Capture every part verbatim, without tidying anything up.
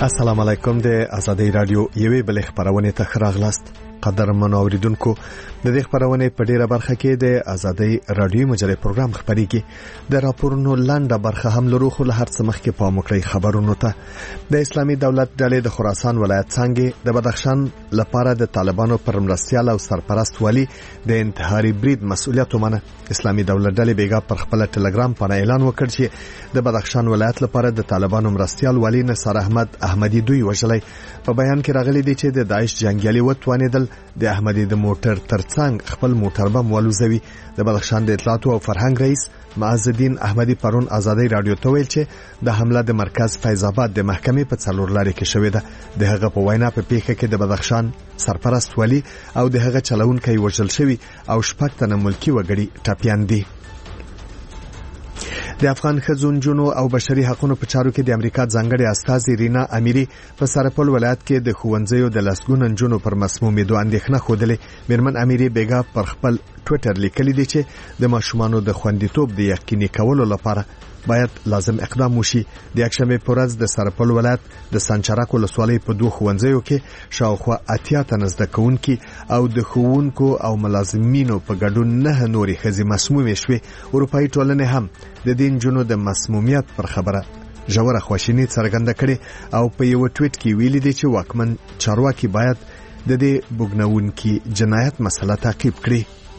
السلام علیکم. د آزادۍ رادیو یوې بل خبرونه ته خراغلاست. قدرمن اوریدونکو، د دې خبرونه په ډیره برخه کې د آزادۍ رادیو مجلې پروګرام خبريږي. د راپورونو لاندې برخه هم لرو، خو له هر څه مخکې په مکرې خبرونو ته. د اسلامي دولت ډلې د خراسان ولایت څنګه د بدخشان لپاره د طالبانو پر مرستيال او سرپرست والی د انتحاري برید مسؤلیت ومنه. اسلامي دولت ډلې بیګا پر خپل ټلګرام باندې اعلان وکړ چې د بدخشان ولایت لپاره د طالبانو مرستيال والی نصر احمد احمدی دوی وژلای. په بیان کې راغلي دي چې د داعش جنگیالي وتوانیدل د احمدی د موټر ترڅنګ خپل موټر بم ولوزوي. د بدخشان د اطلاعات او فرهنګ رئیس معز الدین احمدی پرون آزادۍ رادیو ته ویل چې د حمله د مرکز فیض آباد د محکمې په څلور لارې کې شوې ده. د هغه په وینا په پیښه کې د بدخشان سرپرست والی او د هغه چلونکي وژل شوی او شپږ تنه ملکی وګړي ټاپیان دي. د افغان ښځو جنو او بشري حقوقو په چارو کې د امریکا ځانګړي استازي رینا امیری په سرپل ولایت کې د خوونځیو د لسګون جنو پر مسمومیدو اندېښنه خوده. میرمن امیری بیګا پر خپل ټوئیټر لیکلی دی چې د ماشومانو د خوندیتوب د یقیني کولو لپاره باید لازم اقدام وشي. د یکشنبه په ورځ د سرپل ولایت د سنچرک ولسوالۍ په دوه خوونځیو کې شاوخوا اتیا تنه زده کوونکي او د ښوونکو او ملازمینو په ګډون نه نوري ښځې مسمومې شوې. اروپایي ټولنې هم د دین جنو د مسمومیت پر خبره ژوره خواشیني څرګنده کړې او په یو ټویټ کې ویلي دي چې واکمن چارواکي باید د دې بوګنونکي جنایت مسله تعقیب کړي.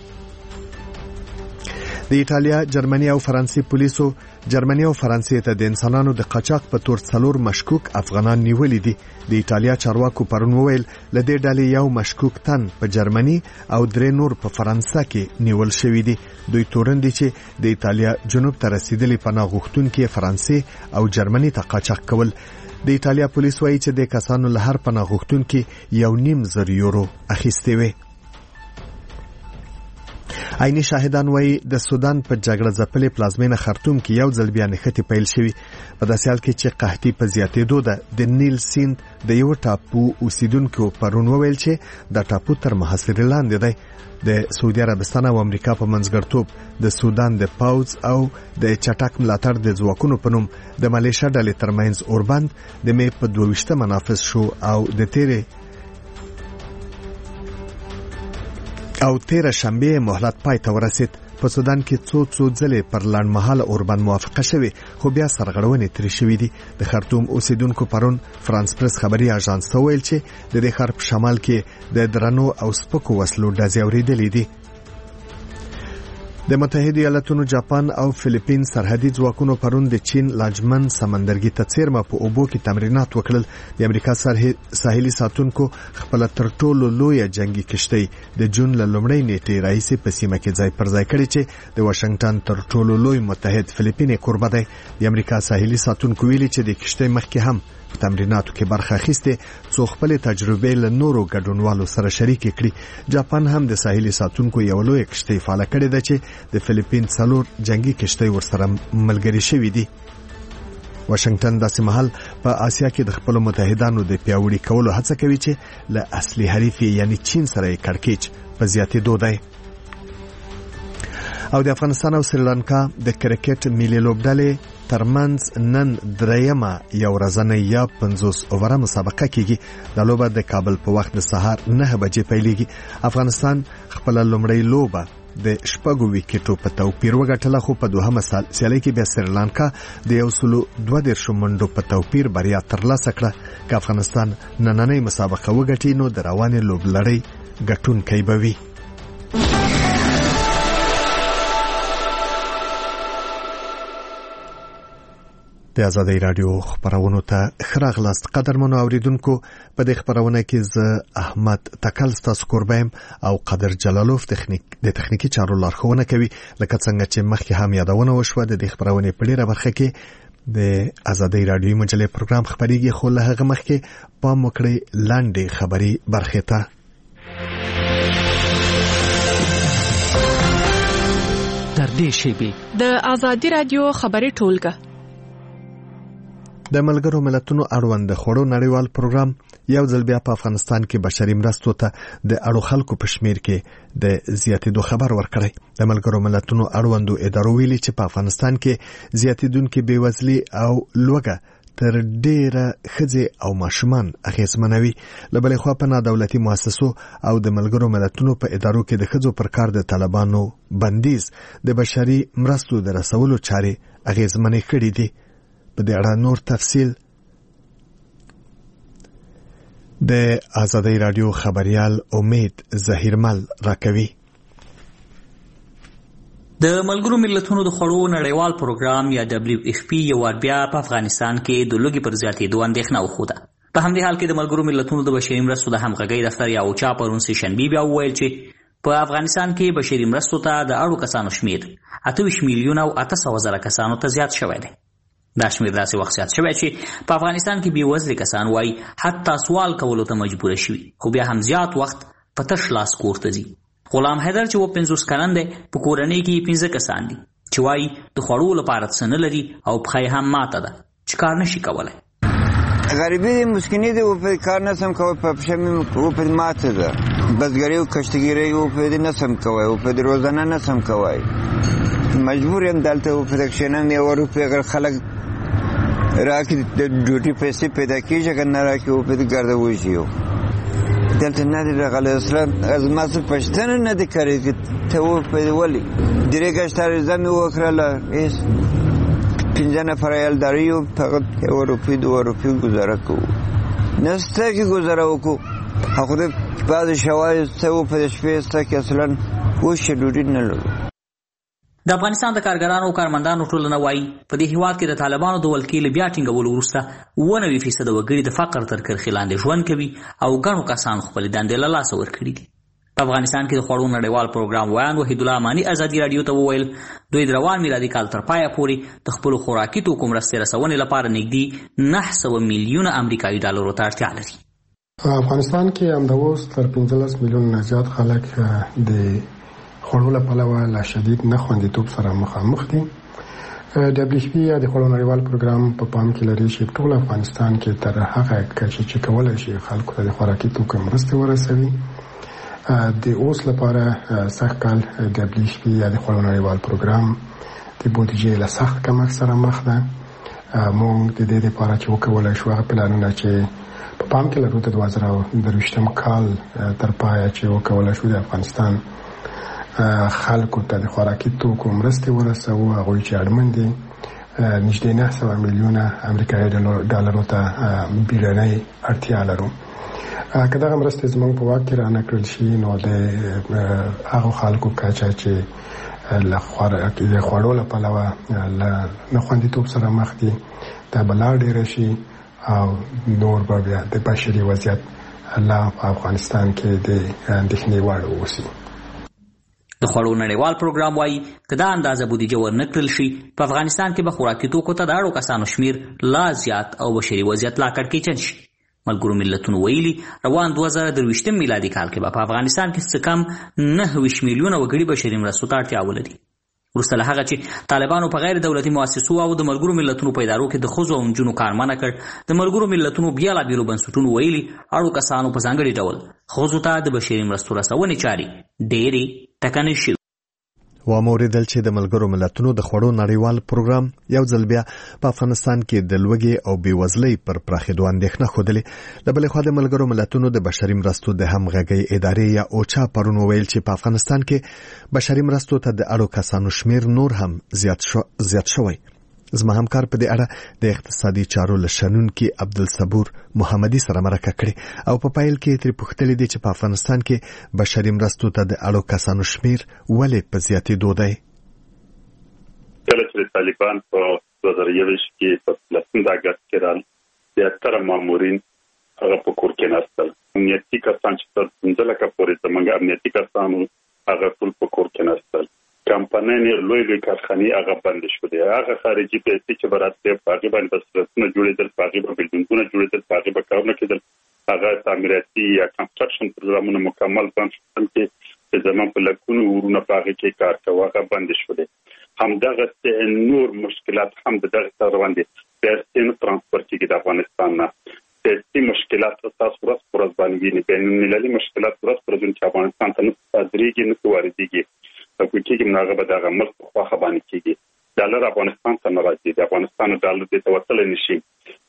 د ایټالیا، جرمني او فرانسې پولیسو جرمني او فرانسې ته د انسانانو د قاچاق په تور څلور مشکوک افغانان نیولې دي. د ایټالیا چارواکو پرون وویل ل دې ډلې یو مشکوک تن په جرمني او درې نور په فرانسه کې نیول شوی دي. دوی تورن دي چې د ایټالیا جنوب ته رسیدلي پناه غوښتونکي فرانسې او جرمني ته قاچاق کول. د ایټالیا پولیس وایي چې د کسانو له هر پناه غوښتونکي یو نیم زر یورو اخیستي وي. عیني شاهدان وایي د سودان په جګړه ځپلې پلازمینه خرطوم کې یو ځل بیا نښتې پیل شوي. په داسې حال کې چې قحطي په زیاتېدو ده. د نیل سیند د یو ټاپو اوسیدونکو پرون وویل چې د ټاپو تر محاصرې لاندې دی. د سعودي عربستان او امریکا په منځګړتوب د سودان د پاوځ او د چټک ملاتړ د ځواکونو په نوم د ملیشیا ډلې ترمنځ اوربند د مې په دوه ویشتمه نافذ شو او د تیرې او تیره شنبه مهلت پای ته ورسید. په سودان کې څو څو ځلې پر لنډمهاله اوربند موافقه شوه، خو بیا سرغړونې ترې شوې دي. د خرطوم اوسیدونکو پرون فرانس پریس خبري اژانس ته ویل چې د دې ښار په شمال کې د درنو او سپکو وسلو ډزې اورېدلې دي. د متحده ایالاتونو، جاپان او فلیپین سرحدي ځواکونو پرون د چین لاجمن سمندرګي ته څیرمه په اوبو کې تمرینات وکړل. د امریکا ساحلي ساتونکو خپل تر ټولو لوی جنگي کشتۍ د جون له لومړۍ نیټې راهیسې په سیمه کې ځای پر ځای کړی چې د واشنگټن تر ټولو لوی متحد فلیپین کوربه دی. د امریکا ساحلي ساتونکو ویلي چې د کشتۍ مخکې هم تمریناتو کې برخه اخیسته، څو خپل تجربې له نورو ګډونوالو سره شریک کړي. جاپان هم د ساحلي ساتونکو یو لوی کشتۍ فعال کړې ده چې د فلیپین څلور جنگي کشتۍ ورسره ملګري شوي دي. واشنگټن داسې مهال په آسیا کې د خپل متحدانو د پیاوړي کولو هڅه کوي چې له اصلي حریف یعنی چین سره کړکېچ په زیاتېدو دی. او د افغانستان او سریلانکا د کرکټ ملي لوبډلې ترمنځ نن درېیمه یو ورځنۍ یا پنځوس اووره مسابقه کیږي. د لوبه د کابل په وخت د سهار نه بجې پیلېږي. افغانستان خپل لومړی لوبه د شپږو ویکټو په توپیر وګټله، خو په دوهمه سیالۍ کې بیا سریلانکا د یو سلو دوه دېرشو منډو په توپیر بریا ترلاسه کړه. که افغانستان نننۍ مسابقه وګټي نو د روانې لوبلړۍ ګټونکی به وي. د آزادۍ رادیو خبرونو ته خراغلاست. قدرمنو اوریدونکو، په دې خبرونه کې زه احمد تکل ستاسو قربایم او قدر جلالوف تخنیک د تخنیکی چارو لارښوونه کوي. لکه څنګه چې مخکې هم یادونه وشوه، د دې خبرونه په ډیره برخه کې د آزادۍ رادیو مجلې پروګرام خبريږي، خو له هغه مخکې پام وکړئ لاندې خبري برخه ته. تر دې شیبې د آزادۍ رادیو خبري ټولګه د ملګرو ملتونو اړوند خړو نړیوال پروګرام یو ځل بیا په افغانستان کې بشري مرستو ته د اړو خلکو په شمیر کې د زیاتېدو خبر ورکړی. د ملګرو ملتونو اړوندو ادارو ویلي چې په افغانستان کې زیاتېدونکې بېوزلي او لوږه تر ډیره ښځې او ماشومان اغیزمنوي. له بلې خوا په نادولتي مؤسسو او د ملګرو ملتونو په ادارو کې د ښځو پر کار د طالبانو بندیز د بشري مرستو د رسولو چارې اغیزمنې کړې دي. په دې اړه نور تفصیل د آزادۍ رادیو خبريال امید ظهیرمل راکوي. د ملګرو ملتونو د خوړو نړیوال پروګرام یا دبليو اف پی یو وار بیا په افغانستان کې د لوږې پر زیاتېدو اندېښنه وښوده. په همدې حال کې د ملګرو ملتونو د بشري مرستو د همغږۍ دفتر یا اوچا پرون سهشنبې بیا وویل چې په افغانستان کې بشري مرستو ته د اړو کسانو شمیر اته ویشت میلیونه او اته سوه زره کسانو ته زیات شوی دی. دا شمیر داسې وخت زیات شوی چې په افغانستان کې بېوزلي کسان وایي حتی سوال کولو ته مجبوره شوي، خو بیا هم زیات وخت په تش لاس کور ته ځي. غلام حیدر چې و پنځوس کلن دی، په کورنۍ کې پنځه کسان دي چې وایي د خوړو لپاره څه نه لري او پښه یې هم ماته ده چې کار نشي کولی. غریبی دی، مسکینی دی، و په کار نسم کوی، په پښه مې و په ماته ده. بزګري او کشتګیري و په نسم کوی، و په روزانه نسم کوی. مجبور یم دلته و په کښېنم یو روپۍ اگر خلک راکړي د ډیوټي پیسې پیدا کېږي، که نه راکړي و په ګرده وژي. دلته نه دی راغلی اصلا از ما څه پوښتنه نه دی کړې چې ته وپوهېدې ولې. درې ګشته عریضه مې وکړله، هېڅ پنځه نفره یلداري یو، فقط یوه روپۍ دوه روپۍ ګزاره کوو. نه سته کې ګزاره وکړو، خدای بعضې شوایې څه وپوهېدې شپې سته کې اصلا اوس چې ډوډۍ نه لرو. د افغانستان د کارګرانو او کارمندانو ټولنه وایي په دې هیواد کې د طالبانو د ولکې له بیا ټینګولو وروسته اووه نوي فیصده وګړي د فقر تر کرښې لاندې ژوند کوي او ګڼو کسانو خپلې دندې له لاسه ورکړي دي. په افغانستان کې د خوړو نړیوال پروګرام ویان وحیدالله اماني ازادي راډیو ته وویل دوی د روان میلادي کال تر پایه پورې د خپلو خوراکي توکو مرستې رسونې لپاره نږدې نهه سوه میلیونه امریکایي ډالرو ته اړتیا لري. په افغانستان کې همداوس تر پنځلس میلیونه زیات خلک د خوړو له پلوه له شدید نه خوندیتوب سره مخامخ دي. دبليو اف پی یا د خوړو نړیوال پروګرام په پام کې لري چې ټول افغانستان کې تر هغه کچې چې کولی شي خلکو ته د خوراکي توکو مرستې ورسوي. د اوس لپاره سږ کال دبليو اف پی یا د خوړو نړیوال پروګرام د بودیجې له سخت کمښت سره مخ ده. موږ د دې لپاره چې وکولی شو هغه پلانونه چې په پام کې لرو د دوه زره درویشتم کال تر پایه چې وکولی شو د افغانستان خلکو ته د خوراکي توکو مرستې ورسوو. هغوی چې اړمن دي نږدې نهه سوه میلیونه امریکایي ډالرو ته بیړنۍ اړتیا لرو. که دغه مرستې زموږ په واک کې رانه کړل شي نو د هغو خلکو کچه چې له خوړو له پلوه له ناخوندیتوب سره مخ دي دا به لا ډېره شي او نور به بیا د بشري وضعیت لا په افغانستان کې د اندېښنې وړ واوسي. د خوړو نړیوال پروګرام وایي که دا اندازه بودیجه ورنه کړل شي په افغانستان کې به خوراکي توکو ته د اړو کسانو شمیر لا زیات او بشري وضعیت لا کړکېچن شي. ملګرو ملتونو ویلي روان دوه زره درویشتم میلادي کال کې به په افغانستان کې څه کم نهه ویشت میلیونه وګړي بشري مرستو ته اړتیا ولري. وروسته له هغه چې طالبانو په غیر دولتي مؤسسو او د ملګرو ملتونو په ادارو کې د ښځو او نجونو کار منع کړ، د ملګرو ملتونو بېلابېلو بنسټونو ویلي اړو کسانو په ځانګړي ډول ښځو ته د بشري مرستو رسونې چارې ډېرې ټکنۍ شوې. و موریدل چې د ملګرو ملتونو د خوړو نړیوال پروګرام یو ځل بیا په افغانستان کې د لوږې او بېوزلۍ پر پراخېدو اندېښنه ښودلې. له بلې خوا د ملګرو ملتونو د بشري مرستو د همغږۍ ادارې یا اوچا پرون وویل چې په افغانستان کې بشري مرستو ته د اړو کسانو شمیر نور هم زیات شو زیات شوی. زما همکار په دې اړه د اقتصادي چارو له شنونکي عبدالصبور محمدي سره مرکه کړې او په پایل کې ترې پوښتلې دي چې په افغانستان کې بشري مرستو ته د اړو کسانو شمیر ولې په زیاتېدو دی. کله چې طالبان په دوه زره یوویشت کې په لسم د اګست کې رال زیاتره مامورین هغه په کور کې ناستل. امنیتي کسان چې تر پنځه لکه پورې زموږ امنیتي کسانو هغه ټول په کور کې ناستل. کمپنۍ لوی لوی کارخانې هغه بند شوې. هغه خارجي پیسې چې براتې په هغه باندې بسرتونه جوړېدل، په هغه باندې بلډینګونه جوړېدل، په هغه باندې کارونه کېدل. هغه تعمیراتي یا کنسټرکشن پروګرامونه مکمل بند شول چې زموږ په لکونو ورونه په هغه کې کار کوي هغه بند شوې. همدغه نور مشکلات هم دغه سره روان دي. پیسې ترانسفر کېږي د افغانستان نه. پیسې مشکلات تاسو ورځ پر ورځ باندې ویني. بین المللي مشکلات ورځ پر ورځ چې افغانستان ته نه صادرېږي نه واردېږي. په کوټې کې هغه به دغه ملک په خوا خبرې کېږي. ډالر افغانستان ته نه راځي. د افغانستان ډالر دې ته وصل نشي.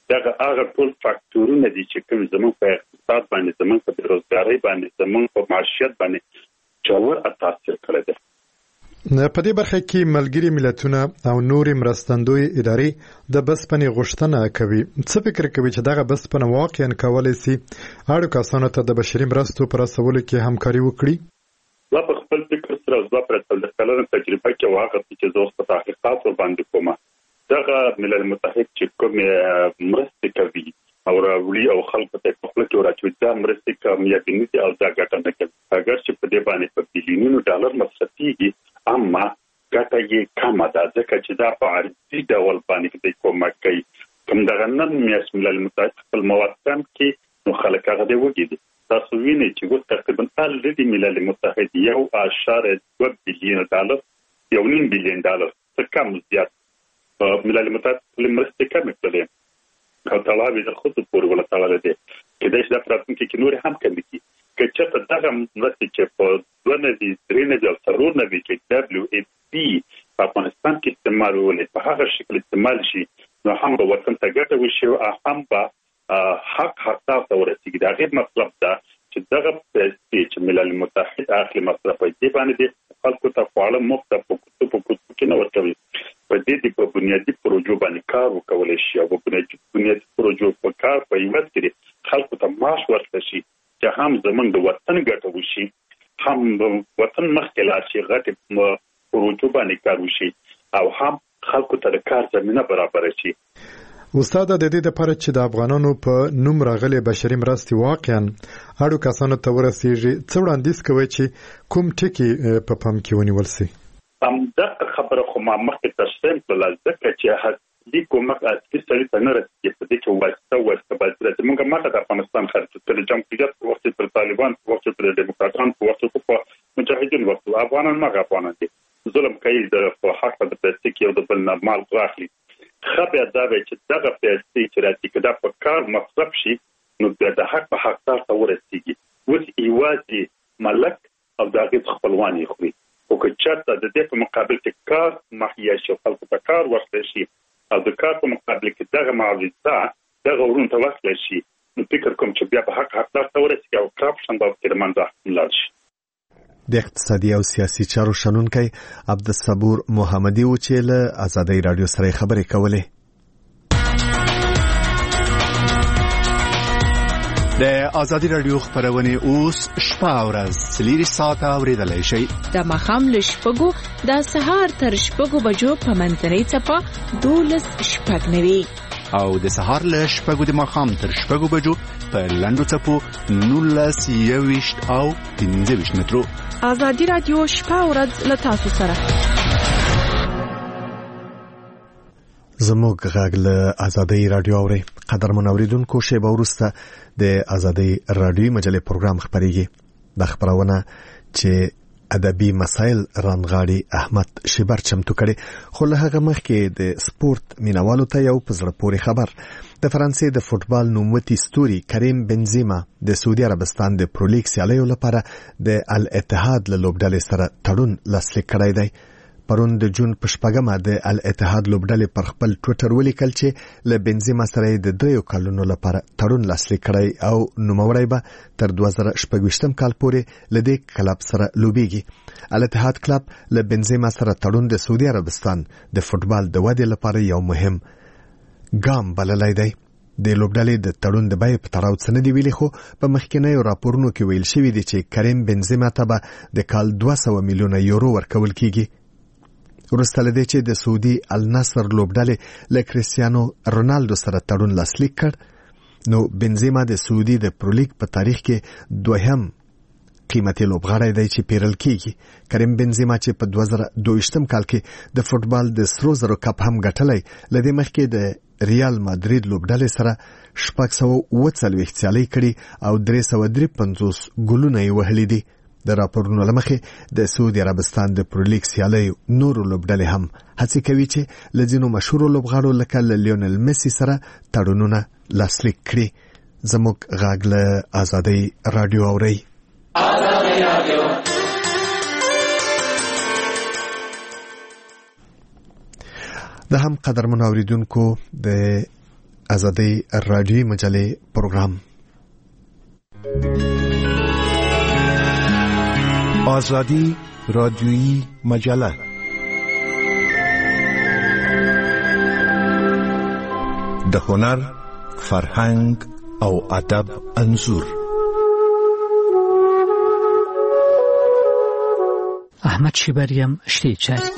دا هغه ټول فاکتورونه دي چې کوم زموږ په اقتصاد باندې زموږ په بیروزګارۍ باندې زموږ په معیشت باندې جوړ تاثیر کړی دی. په دې برخه کې ملګري ملتونه او نورې مرستندوی ادارې د بسپنې غوښتنه کوي. څه فکر کوي چې دغه بسپنه واقعا کولی شي اړو کسانو ته د بشري مرستو پر رسولو کې همکاري وکړي؟ زه په خپل فکر سره زه پر څلور کلنه تجربه کې واقع چې زه اوس په تحقیقات ور باندې کوم. دغه ملل متحد چې کوم مرستې کوي او راوړي او خلکو ته په خپل کې ورچوي دا مرستې کامیابې نه دي او دا ګټه نه کوي. اگر چې په دې باندې په بیلیونونو ډالر مصرفيږي اما ګټه یې کمه ده ځکه چې دا په عرضي ډول باندې د کومک کوي. کوم دغه نن میاش ملل متحد خپل مواد کم کې نو خلک هغه دی وګړي. تاسو وینئ چې وو تقریبا الریډي ملل متحد یو اشاره دوه بیلیون ډالر یو نیم بیلیون ډالر څخه کم زیات ملل متحد لمرستې کم کړي او طلبي د خود پور ولا تعالی دې کله چې د پراتونکو کې نور هم کم دي که چې دغه مرستې چې په دونه دي درې نه ځل سرور نه وي چې دبليو اف پی په افغانستان کې استعمال ولې په هغه شکل استعمال شي نو هم به وطن ته ګټه وشي او هم به حق حق ته ورسیږي. دا غیر مطلب ده چې دغه پیسې چې ملل متحد اخلي مصرف دي باندې خلکو ته فعال مفت په کوڅو په کوڅو کې نه ورکوي. په دې د په بنیادی پروژو باندې کار وکولای شي او په بنیادی پروژو په کار په یوت کې خلکو ته معاش ورکړي شي چې هم زمونږ د وطن ګټه وشي هم وطن مخکې لاړ شي غټ پروژو باندې کار وشي او هم خلکو ته د کار زمینه برابر شي. استاد د دې لپاره چې د افغانانو په نوم راغلي بشري مرستې واقعا اړو کسانو ته ورسیږي څه وړاندیز کوي چې کوم ټکي په پام کې ونیول شي؟ هم دا خبره خو ما مخکې تشریح کړل ځکه چې هڅې کومک اصلي سړي ته نه رسېږي په دې کې واسطه واسطه باید زموږ ماته د افغانستان خرڅ تر جمهوریت په وخت پر طالبان په وخت پر ډیموکراتان په وخت په مجاهدین وخت افغانان ما افغانان دي ظلم کوي د حق د پیسې کې او د بل مال غاخلي خبره دا چې دغه پیسې چې راځي کدا په کار مصرف شي نو د حق په حق ته ورسیږي. وس ایوازي ملک او دغه خپلوانی خوري او که چاته د دې په مقابل کې کار مخیا شي خلکو په کار ورسې شي او د کار په مقابل کې دغه معاوضه دغه ورون ته ورسې شي نو فکر کوم چې بیا په حق حق ته ورسیږي او کرپشن د کډمنده ملال شي. د اقتصادي او سیاسي چارو شنونکي عبدالصبور محمدي و چې له آزادۍ رادیو سره خبرې کولې. د آزادۍ رادیو خبرونه اوس شپه او ورځ سلیری ساعت اوریدلای شي د مخام له شپږو د سهار تر شپږو بجو په منځنۍ چپه دولس شپږ نوي او د سهار له شپږو د مخام تر شپږو بجو په لاندو چپو نولس یويشت او پنځه ویشت مترو. آزادۍ رادیو شپه او ورځ له تاسو سره. زموږ غږ له آزادۍ رادیو اوري. قدرمن اوریدونکو شیبه وروسته د آزادۍ رادیو مجلې پروګرام خبريږي. د خبرونه چې ادبي مسایل رانغاړي احمد شبر چمتو کړي خو له هغه مخکې د سپورت مینوالو ته یو پزړه پورې خبر. د فرانسې د فوتبال نوموتي ستوري کریم بنزیما د سعودي عربستان د پرولیګ سیالیو لپاره د الاتحاد له لوبډلې سره تړون لاسلیک کړی دی. پرون د جون په شپږمه د الاتحاد لوبډلې پر خپل ټوئیټر ولیکل چې له بنزیما سره د دریو کلونو لپاره تړون لاسلیک کړی او نوموړی به تر دوه زره شپږ کال پورې له دې کلب سره لوبېږي. الاتحاد کلب له بنزیما سره تړون د سعودي عربستان د فوتبال د ودې لپاره یو مهم ګام بللی دی. د لوبډلې د تړون د بیې په تړاو څه نه دی ویلي خو په مخکینیو راپورونو کې ویل شوي دي چې کریم بنزیما ته به د کال دوه سوه میلیونه یورو ورکول کیږي. وروسته له دې چې د سعودي النصر لوبډلې له کریستیانو رونالدو سره تړون لاسلیک کړ نو بنزیما د سعودي د پرولیګ په تاریخ کې دوهم قیمتي لوبغاړی دی چې پیرل کیږي. کریم بنزیما چې په دوه زره دوه کال کې د فوتبال د سرو زرو کپ هم ګټلی له دې مخکې د ریال مادرید لوبډلې سره شپږ سوه اووه څلوېښت سیالۍ کړي او درې سوه درې پنځوس ګولونه یې وهلي دي. د راپورونو له مخې د سعودي عربستان د پرولیګ سیالیو نورو لوبډلې هم هڅې کوي چې له ځینو مشهورو لوبغاړو لکه له لیونل میسي سره تړونونه لاسلیک کړي. زموږ غږ له آزادۍ رادیو اوري. آزادۍ رادیو د هم قدرمن اوریدونکو د ازادي رادیوي مجلې پروګرام. آزادی رادیویی مجله د هنر، فرهنګ او ادب انځور. احمد شیبریم شته چاري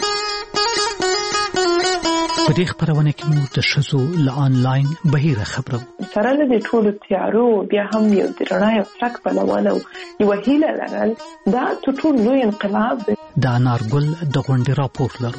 په دې خبرونه کې مو د شزو ل انلاین بهیره خبرو سره له ټولو تیارو بیا هم یو درنه یو ترک په لوالو یو هیله لرل دا ټول لوی انقلاب دی. د انارګل د غونډې راپور لرو.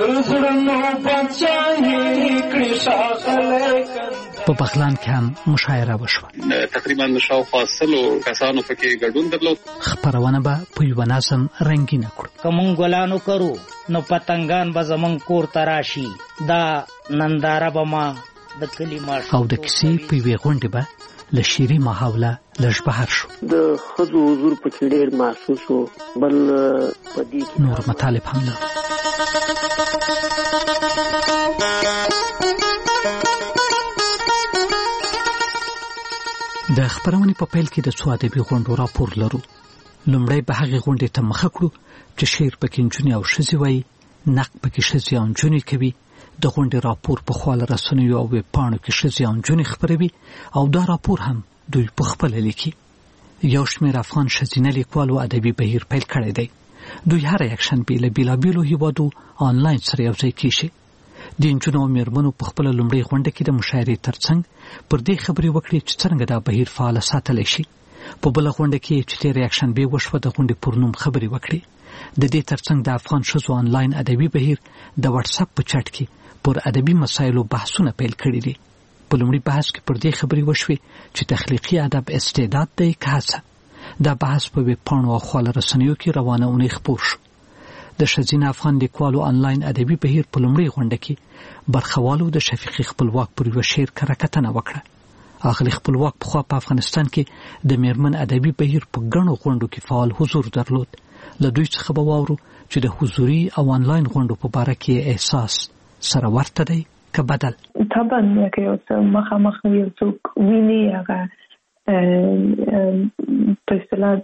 په بغلان کې هم مشاعره وشوه. تقریبا شاوخوا سلو کسانو پکې ګډون درلود. خبرونه به په یو نظم رنگینه کړو. کوم ګلانو کرو نو پتنګان به زمون کور تراشي دا ننداره به ما د کلی ماش او د کیسې په وی غونډه به لشيري محاوله لږ بهر شو. د خزو حضور په ډېر محسوس او بل پدې نور مطالب هم لرو. د خبرونې په پیل کې د څو ادبي غونډو راپور لرو. لومړی به هغه غونډې ته مخه کړو چې شعر پکې نجونې او ښځې وایي، نقد پکې ښځې او نجونې کوي، د غونډې راپور په خواله رسنیو او ویب پاڼو کې ښځې او نجونې خپروي او دا راپور هم دوی په خپله لیکي. یو شمېر افغان ښځینه لیکوالو ادبي بهیر پیل کړی دی. دوی هره یکشنبې له بېلابېلو هیوادو آنلاین سره یوځای کېږي. د نجونو او مېرمنو په خپله لومړۍ غونډه کې د مشاعرې ترڅنګ پر دې خبرې وکړې چې څرنګه دا بهیر فعاله ساتلی شي. په بله غونډه کې چې تېره یکشنبې وشوه د غونډې پر نوم خبرې وکړې. د دې ترڅنګ د افغان ښځو آنلاین ادبي بهیر د واتساپ په چټ کې پر ادبي مسایلو بحثونه پیل کړي دي. په لومړي بحث کې پر دې خبرې وشوې چې تخلیقي ادب استعداد دی که هڅه. دا بحث په ویب پاڼو او خواله رسنیو کې روانه اونۍ خپور شو. د ښځینه افغان لیکوالو آنلاین ادبي بهیر په لومړۍ غونډه کې برخوالو د شفیقي خپلواک پر یوه شعر کره کتنه وکړه. اغلې خپلواک پخوا په افغانستان کې د میرمن ادبي بهیر په ګڼو غونډو کې فعال حضور درلود. له دوی څخه به واورو چې د حضوري او آنلاین غونډو په باره کې احساس سره ورته دی که بدل. طبعا که یو څه مخامخ یو څوک ویني هغه په اصطلاح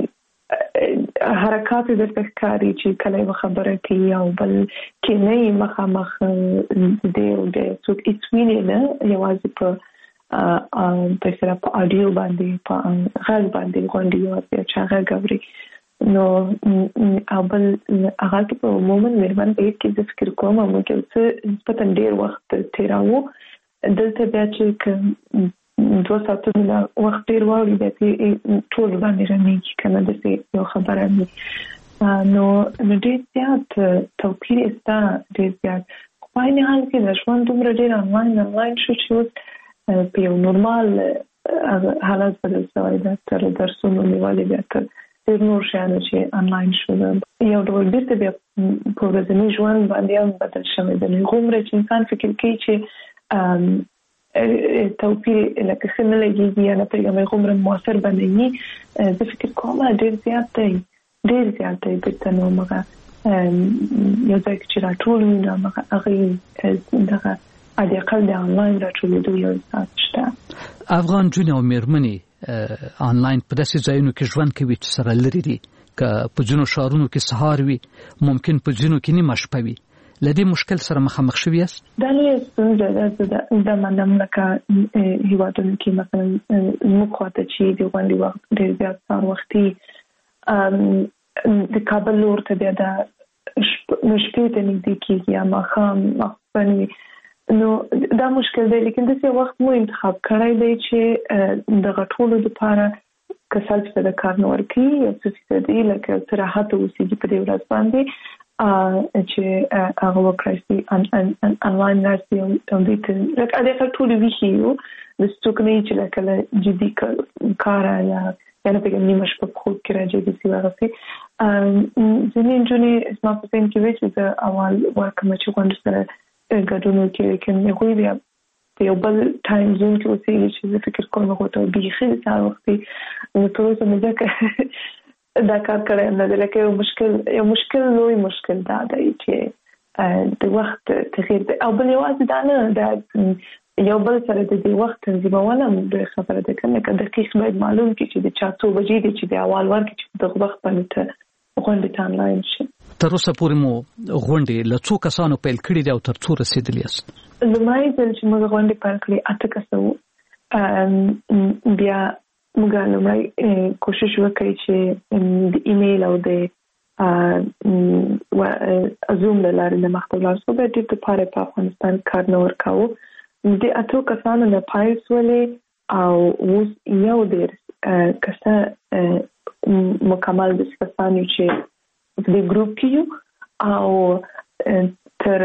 حرکات درته ښکاري چې کله یوه خبره کوي او بل کې نه یې مخامخ دی او دی څوک هېڅ ویني نه، یوازې په په اصطلاح په اډیو باندې په غږ باندې غونډې یوازې چې غږ اوري نو او بل هغه کې په عموما مېرمن په کې د فکر کوم موږ یو څه نسبتا ډېر وخت تېراوو. دلته بیا چې دوه ساعتونه وخت ډېر واوري بیا ټول باندې رانیږي که نه داسې یو خبره وي نو ډېر زیات توپیر شته، ډېر زیات. خو په عین حال کې د ژوند دومره ډېر آنلاین آنلاین شو چې اوس په یو نورمال حالت بدل شوی ده. تر درسونو نیولې بیا تر ډېر نور شیانو چې آنلاین شول یو ډول بېرته بیا په ورځني ژوند باندې هم بدل شوی ده. نو هغومره چې انسان فکر کوي چې توپیر لکه ښه نه لګېږي یا نه پوهېږم هغومره مؤثر به نه وي، زه فکر کوم ډېر زیات دی ډېر زیات دی. بېرته نو همغه یو ځای کې چې راټول وي نو همغه هغې دغه حداقل د آنلاین راټولېدو یو احساس شته. افغان نجونې او مېرمنې آنلاین په داسې ځایونو کې ژوند کوي چې سره لرې دي، که په ځینو ښارونو کې سهار وي ممکن په ځینو کې نیمه شپه وي. له دې مشکل سره مخامخ شوي یاست؟ دا لویه ستونزه ده. زه منم لکه هېوادونو کې مثلا زموږ خواته چې د غونډې وخت ډېر زیات سهار وختي د کابل لور ته بیا د شپې ته نږدې کېږي یا ماښام ماخوستن وي نو دا مشکل دی. لیکن داسې وخت مو انتخاب کړی دی چې دغه ټولو دپاره که سل فیصده کار نه ورکوي یو څه فیصدي لکه څه راحت اوسېږي په دې ورځ باندې چې هغه وکړی شي آنلاین راشي او دې ته لکه هغې ټولې ویښې یو داسې څوک نه وي چې لکه له جدي کاره یا یا نه پوهېږم نیمه شپه په خوب کې راجګې شي هغسې ځینې نجونې زما په ذهن کې وې چې زه اول ورکړم چې غونډو سره ګډون وکړي لیکن هغوی بیا په یو بل ټایم زون کې اوسېږي چې زه فکر کوم هغو ته بیخي د سهار وختي نو تر اوسه مې ځکه دا کار کړی یم نه دی لکه یو مشکل یو مشکل لوی مشکل دا دی چې د وخت تغیر دی او بل یوازې دا نه دا یو بل سره د دې وخت تنظیمول هم د خبره ده کنه که دقیق باید معلوم کی چې د چا څو بجې دي چې د اول ورکې چې د وخت باندې ته غونډې ته آنلاین شي. تر اوسه پورې مو غونډې له څو کسانو پیل کړي دي او تر څو رسیدلي یاست؟ لومړی ځل چې موږ غونډې پیل کړې اته کسه وو. بیا موږ لومړی کوشش وکړی چې د ایمیل او د زوم له لارې د مخ ته ولاړ شو. بیا ډېر دپاره په افغانستان کار نه ورکاوه. د اتو کسانو نه پیل شولې او اوس یو ډېر کسه مکمل د کسان یو چې په دې ګروپ کې یو او تر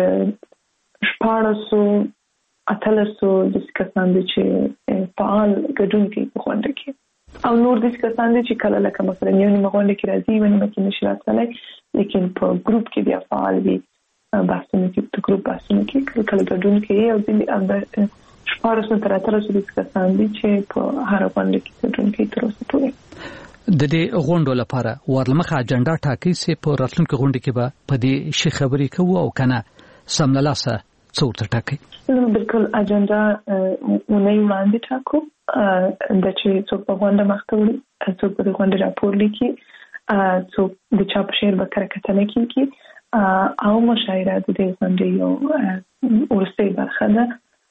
شپاړسو اتلسو د کسان دي چې فعال ګډون کوي په غونډه کې او نور د کسان دي چې کله لکه مثلا یو نیمه غونډه کې راځي ونې مکه نشي راتللی لیکن په ګروپ کې بیا فعال وي بحثونه کې په ګروپ بحثونه کې کله کله ګډون کوي او د شپاړسو تر اتلسو د کسان دي چې په هر غونډه کې ګډون کوي تر اوسه پورې. د دې غونډو لپاره ورلمخه اجنډا ټاکي چې په راتلونکو غونډه کې به په دې شي خبرې کوو او کنه سملاسه څو ته ټاکي؟ بالکل اجنډا ونې وړاندې ټاکو د چې څوک په غونډه مخته وړي څوک په غونډه راپور لیکي څوک د چاپ شعر به کتنه کیږي او مشاعره د دې غونډې یو ورسته برخه ده.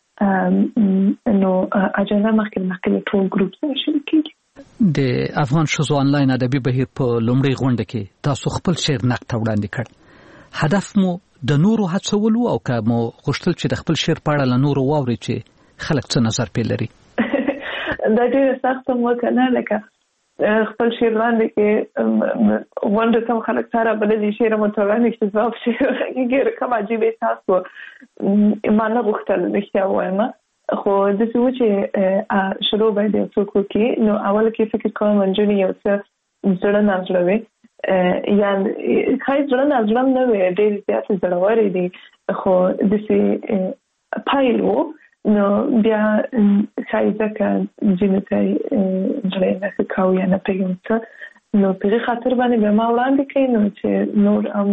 نو اجنډا مخکې مخکې ټول ګروپ سره شریک کیږي. د افغان ښځو آنلاین ادبي بهیر په لومړۍ غونډه کې تاسو خپل شعر نقد ته وړاندې کړ. هدف مو د نورو هڅول او که مو غوښتل چې د خپل شعر په اړه له نورو واوري چې خلک څه نظر پې لري؟ دا ډېره سخته مو کنه لکه خپل شعر وړاندې کې غونډه ته خلک سره بللي شعر مو ته وړاندې چې ځواب شي ډېر کوم عجیب احساس و. ما نه غوښتل رښتیا ووایم خو داسې و چې شروع باید یو څوک وکړي نو اول کې فکر کوم نجونې یو څه زړه نازړه وي یا ښایي زړه نازړه هم نه وي ډېرې زیاتې زړورې دي خو داسې پیل و نو بیا ښایي ځکه ځینو ته زړه یې نه ښه کاوه یا نه پوهېږم څه نو په دې خاطر باندې بیا ما وړاندې کړئ نو چې نور هم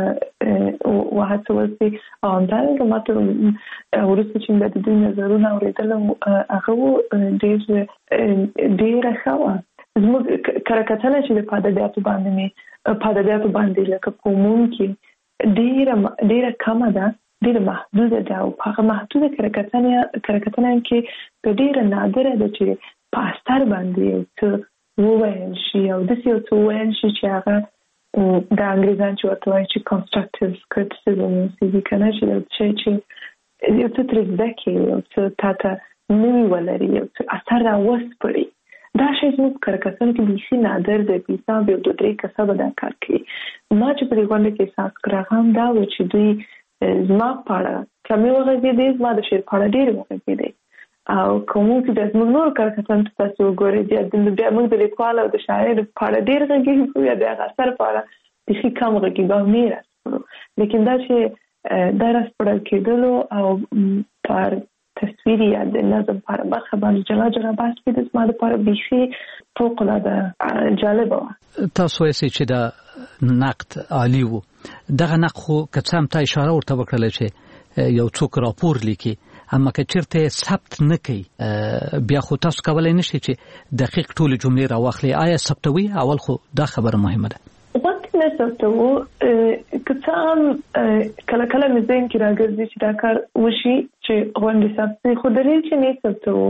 وهڅول شي او همدارنګه ما ته وروسته چې د دوی نظرونه اورېدل هغه ډېر ډېره ښه وه. زموږ کره کتنه چې د په ادبیاتو باندې مې په ادبیاتو باندې لکه په عموم کې ډېره ډېره کمه ده ډېره محدوده ده او په هغه محدوده کره کتنه کره کتنه کې ډېره نادره ده چې په استر باندې یو څه وویل شي او داسې یو څه وویل شي چې هغه د انګریزان چې ورته وایي چې کنسټرکټیو کریټیسیزم وسیږي که نه چې یو څه چې یو څه ترې زده کړې یو څه تا ته نوي ولري یو څه اثر راوسپړي. دا شی زموږ کره کتنه کې بیخي نادر دی. په حساب یو دوه درې کسه به دا کار کوي. ما چې په دې غونډه کې احساس کړی هغه هم دا و چې دوی زما په اړه کمې وغږېدې زما د شعر په اړه ډېرې وغږېدې او کوم چې د زموږ نور کار کسان ته تاسو وګورئ بیا بیا موږ د لیکوال او د شاعر په اړه ډېر غږېږو یا د هغه اثر په اړه بیخي کم غږېږو او نه راسپړو لیکن دا چې دا راسپړل کېدلو او پر تصویر یا د نظم په اړه برخه باندې جلا جلا بحث کېده زما دپاره بیخي فوق‌العاده جالبه وه. تاسو وایئ چې دا نقد عالي و. دغه نقد خو که څه هم تا اشاره ورته وکړله چې یو څوک راپور لیکي اما که چیرته ثبت نه کوي بیا خو تاسو کولای نشئ چې دقیق ټولې جملې راواخلئ. آیا ثبتوي؟ اول خو دا خبره مهمه ده. وخت نه ثبتوو که څه هم کله کله مې ذهن کې راګرځي چې دا کار وشي چې غونډې ثبت شي خو دلیل چې نه ثبتوو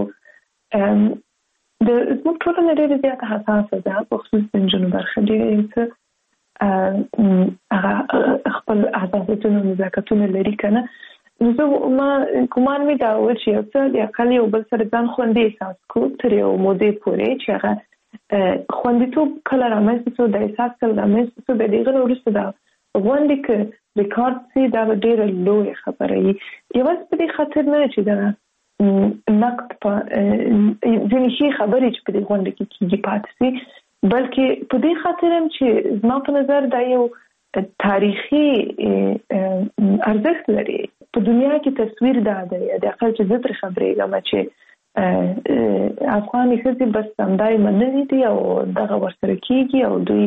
د زموږ ټولنه ډېره زیاته حساسه ده په خصوص د نجونو برخه ډېرې څه هغه خپل حساسیتونه او نزاکتونه لري که نه نو زه ما ګمان مې دا و چې یو څه د اقل یو بل سره ځان خوندي احساس کړو تر یو مودې پورې چې هغه خوندیتوب کله رامنځته شو د احساس کله رامنځته شو د دې نه وروسته دا غونډې که ریکارډ شي دا به ډېره لویه خبره وي. یوازې په دې خاطر نه چې دا نقد په ځینې ښې خبرې چې په دې غونډه کې کېږي پاتې شي بلکې په دې خاطر هم چې زما په نظر دا یو تاریخي ارزښت لري. په دنیا کې تصویر دا دی د اقل چې زه ترې خبرېږم چې افغاني ښځې بس همدای منلي دي او دغه ورسره کېږي او دوی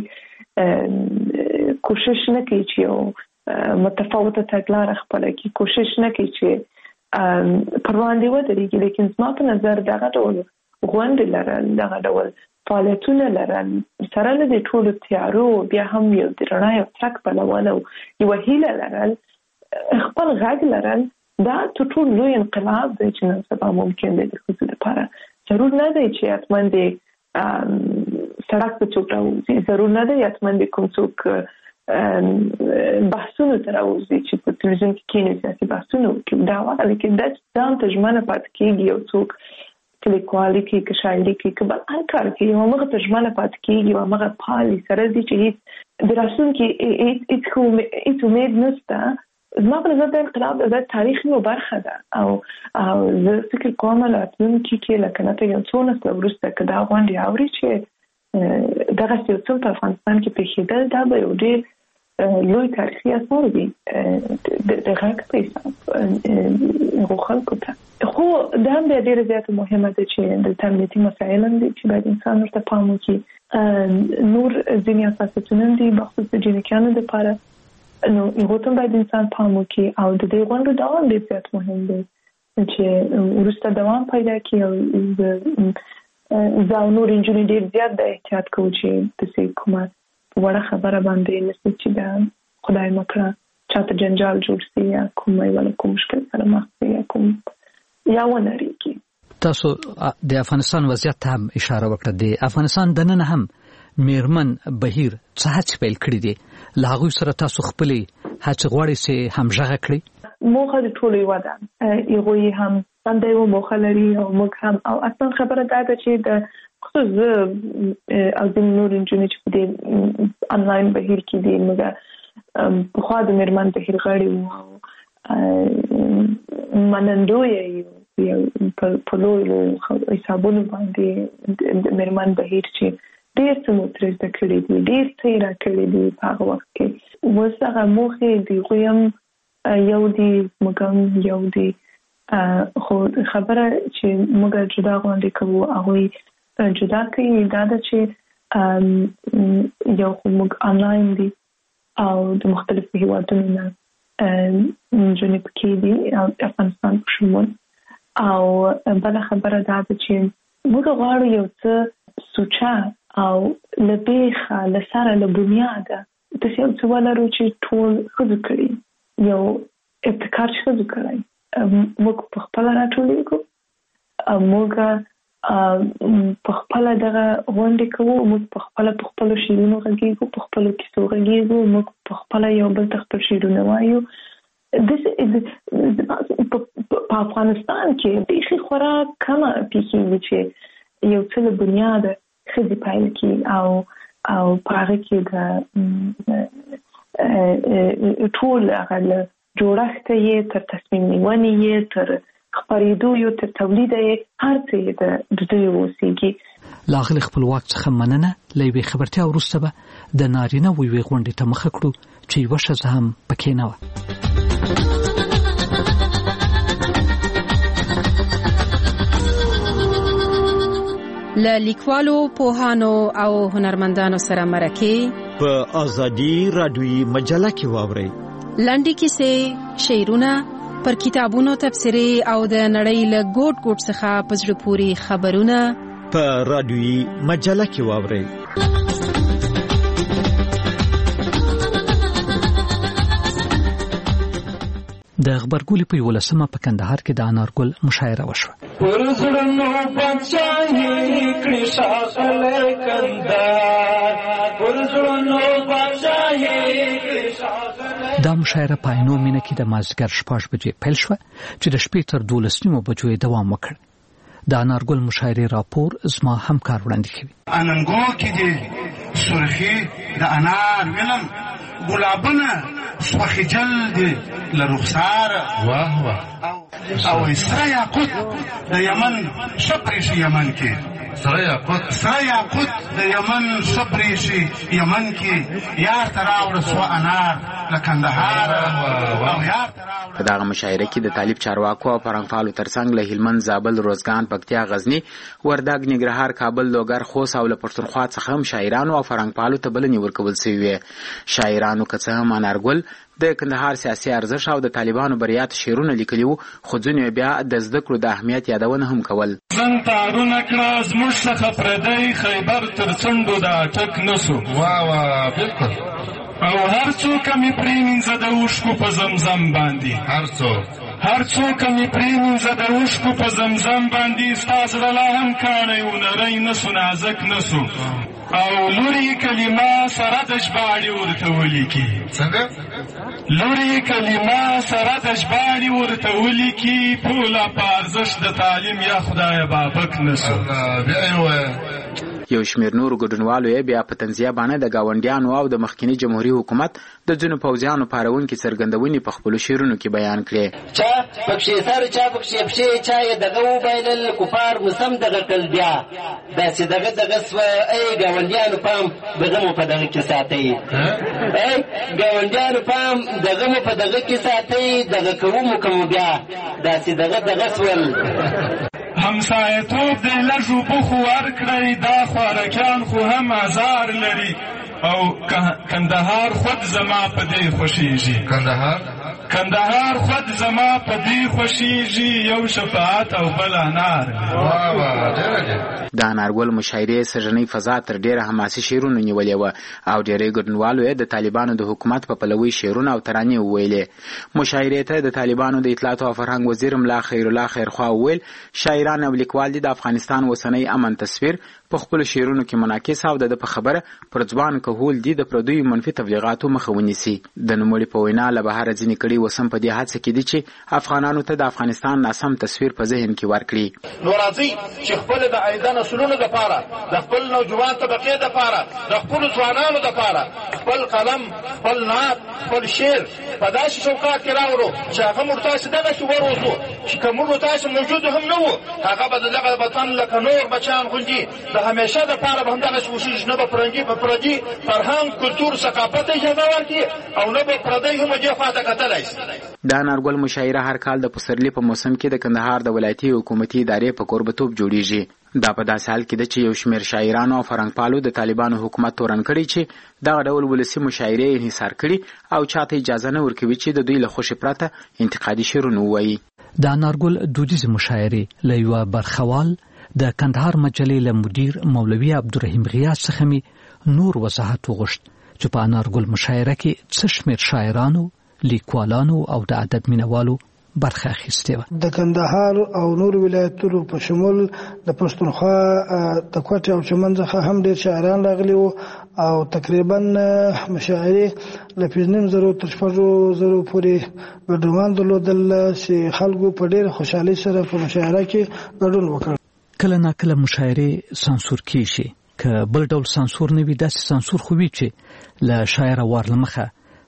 کوشش نه کوي چې یو متفاوته تګلاره خپله کړي کوشش نه کوي چې پر وړاندې ودرېږي. لیکن زما په نظر دغه ډول غونډې لرل، دغه ډول فعالیتونه لرل سره له دې ټولو تیارو بیا هم یو د رڼا یو څرک بلول او یوه هیله لرل، خپل غږ لرل، دا تر ټولو لوی انقلاب دی چې نن سبا ممکن دی د ښځو لپاره. ضرور نه دی چې حتما د سړک په څوک راوځي، ضرور نه دی حتما د کوم څوک بحثونو ته راوځي چې په تلویزیون کې کښېني سیاسي بحثونه وکړي. دا وه لیکن دا ځان ته ژمنه پاتې کېږي، یو څوک که لیکوالي کوي که شاعري کوي که بل هر کار کوي، یو همغه ته ژمنه پاتې کېږي، یو همغه پالي سره ځي چې هېڅ د راتلونکي هېڅ امید نشته. زما په نظر دا انقلاب د تاریخ یوه برخه ده او زه فکر کوم راتلونکي کې لکه نه ته یو څو نسله وروسته که دا غونډې اوري چې دغسې یو څه په افغانستان کې پېښېدل، دا به یو ډېر لوی تاریخي اثر وي د غږ په حساب هغو خلکو ته. خو دا هم بیا ډېره زیاته مهمه ده چې دلته امنیتي مسایل هم دي چې باید انسان ورته پام وکړي. نور ځینې اساسیتونه هم دي بخصوص د جینکیانو دپاره، نو هغو ته باید انسان پام وکړي او د دې غونډو دوام ډېر زیات مهم دی چې وروسته دوام پیدا کړي. او زه او نور نجونې ډېر زیات د احتیاط کوو چې داسې کومه وړه خبره باندې نسي چې د خدای مکړه چاته جنجال جوړ سي یا کوم یو کوم مشکل سره مخ سي یا کوم یا ونريږي. تاسو د افغانستان وضعیت ته هم اشاره وکړه. د افغانستان دننه هم میرمن بهیر څه هڅې پیل کړي دي، له هغوی سره تاسو خپلې هڅې غواړئ چې همغږه کړئ؟ موخه د ټولو یوه ده، هغوی هم باندې یوه موخه لري او موږ هم. او اصلا خبره دا ده چې د خصوص زه او ځینې نور نجونې چې په دې انلاین بهیر کې دي، موږ پخوا د میرمن بهیر غړي وو او منندویه یو په لویو حسابونو باندې د میرمن بهیر چې ډېر څه مو ترې زده کړي دي، ډېر څه یې راکړي دي په هغه وخت کې. اوس هغه موخې د هغوی هم یو دي، موږ هم یو دي. خو خبره چې موږ جدا غونډې کوو هغوی جدا کوي دا ده چې یو خو موږ آنلاین دي او د مختلفو هیوادونو نه نجونې پکې دي او افغانستان په شمول. او بله خبره دا ده چې موږ غواړو یو څه سوچه او له بیخه له سره له بنیاده داسې یو څه ولرو چې ټول ښځو کړي، یو ابتکار چې ښځو کړی. موږ په خپله راټولېږو، موږ په خپله دغه غونډې کوو، موږ په خپله په خپلو شعرونو غږېږو، په خپلو کیسو غږېږو، موږ په خپله یو بل ته خپل شعرونه وایو. په افغانستان کې بیخي خورا کمه پیښېږي چې یو څه له بنیاده ښځې پیل کړي او او په هغه کې د ټول هغه له جوړښته یې تر تصمیم نیونې یې تر خپرېدو یو تر تولیده یې هر څه یې د دوی اوسېږي. له هغه خپلواک څخه مننه. له یوې خبرتیا وروسته به د نارینه و یوې غونډې ته مخه کړو چې یوه ښځه هم پکې نه وه. له لیکوالو، پوهانو او هنرمندانو سره مرکې په ازادي رادیویي مجله کې واورئ. لنډې کیسې، شعرونه، پر کتابونو تبصرې او د نړۍ له ګوټ ګوټ څخه په زړه پورې خبرونه په رادیویي مجله کې واورئ. د غبرګولي په یولسمه په کندهار کې د انارګل مشاعره وشوه. ورزړنو بچای کړي شاخله کندهار، ورزړنو بچای کړي شاخله. دا مشاعره په عینو مینه کې د مازدیګر شپږ بجې پیل شوه چې د شپې تر دولس نیمو بجو یې دوام وکړ. د انارګل مشاعرې راپور زما همکار وړاندې کوي. اننګو کې دي سرخي د انار وینم، ګلابونه سوخي جلد لرخسار، واه واه او سره یاقوت د یمن شپریش یمن کې، سره یاقوت سره یاقوت د یمن شپریش یمن کې، یار تراور سو انار لکندهار او یار. په دغه مشاعره کې د طالب چارواکو او فرهنګپالو ترڅنګ له هلمند، زابل، روزګان، پکتیا، غزنی، وردګ، ننګرهار، کابل، لوګر، خوست او له پښتونخوا څخه هم شاعرانو او فرهنګپالو ته بلنې ورکول شوې وې. شاعرانو که څه هم انارګل د کندهار سیاسي ارزښت او د طالبانو بریات شعرونه لیکلي وو، خو ځینې بیا د زده کړو د اهمیت یادونه هم کول. زن تارونه کړه زموږ څخه پردی خیبر تر څنډو د اټک نسو. واه واه بالکل. او هر څوک مې پرېمینځه د اوښکو په زمزم باندې، هر څوک هر څوک مې پرېمینځه د اوښکو په زمزم باندې، ستا زړه لا هم کاڼی و نری نسو نازک نسو. او لوري کلمه سره د ژباړې ورته ولیکي. څنګه؟ لوري کلمه سره د ژباړې ورته ولیکي، ټوله په ارزښت د تعلیم یا خدایه بابک نسو. بیا یې ووایه. یو شمېر نورو ګډونوالو یې بیا په طنزیه باندې د ګاونډیانو او د مخکینی جمهوریت حکومت د ځینو پوځیانو پارونکي څرګندونې په خپلو شعرونو کې بیان کړې. چا پکښې سر چا پکښې پښې، چا یې دغه وبایلل کفار مسم دغه کل بیا، داسې دغه دغه سوه. ای ګاونډیانو پام دغه مو په دغه کې ساتئ، ای ګاونډیانو پام دغه مو په دغه کې ساتئ، دغه کوو مو که مو بیا داسې دغه دغه سول. همسایتوب دی لږ اوبه خو ورکړئ، دا خوارکیان خو هم ازار لري. او کندهار خود زما په دې خوښېږي. کندهار کندهار خود زما په دې خوښېږي، یو شفاعت او بل انار. د انارګل مشاعرې سږنۍ فضا تر ډېره حماسي شعرونو نیولې وه او ډېری ګډونوالو یې د طالبانو د حکومت په پلوي شعرونه او ترانې وویلې. مشاعرې ته د طالبانو د اطلاعاتو او فرهنګ وزیر ملا خیرالله خیرخوا وویل شاعران او لیکوال دي د افغانستان اوسنی امن تصویر په خپلو شعرونو کې منعکس او د په خبره پر ځوان کهول دي د پردیو منفي تبلیغاتو مخه ونیسي. د نوموړي په وینا له بهره ځینې کړي وسم په دې هڅه کې دي چې افغانانو ته د افغانستان ناسم تصویر په ذهن کې ورکړي. نو راځي چې خپل د آینده نسلونو دپاره، د خپل نوجوان طبقې دپاره، د خپلو ځوانانو دپاره خپل قلم، خپل نعت، خپل شعر په داسې چوکاټ کې راوړو چې هغه موږ تاسې دغسې وروځو چې که موږ تاسې موجود هم نه وو، هغه به د دغه وطن لکه نور بچیان غوندې د همیشه دپاره به همدغسې اوسېږي، نه به پرنګي په پردي فرهنګ، کلتور، ثقافت اجازه ورکړي او نه به پردی هم دې خوا ته کتلی شي. د انارګل مشاعره هر کال د پسرلي په موسم کې د کندهار د ولایتي حکومتي ادارې په کوربتوب جوړیږي. دا په داسې حال کې ده چې یو شمېر شاعرانو او فرهنګپالو د طالبانو حکومت تورن کړی چې دغه ډول ولسي مشاعرې انحصار کړي او چاته اجازه نه ورکوي چې د دوی له خوښې پرته انتقادي شعرونه ووایي. د انارګل دودیزې مشاعرې له یوه برخوال د کندهار مجلې له مدیر مولوي عبدالرحیم غیاث څخه مې نور وضاحت وغوښت چې په انارګل مشاعره کې څه شمېر شاعرانو، لیکوالانو او د ادب مینوالو برخه اخیستې وه. د کندهار او نور ولایتونو په شمول د پښتونخوا د کوټې او چمن څخه هم ډېر شاعران راغلي وو او تقریبا مشاعرې له پنځه نیم زرو تر شپږو زرو پورې ګډونوال درلودل چې خلکو په ډېر خوشحالۍ سره په مشاعره کې ګډون وکړ. کله ناکله مشاعرې سانسور کیږي، که بل ډول سانسور نه وي داسې سانسور خو وي چې له شاعره وار له مخه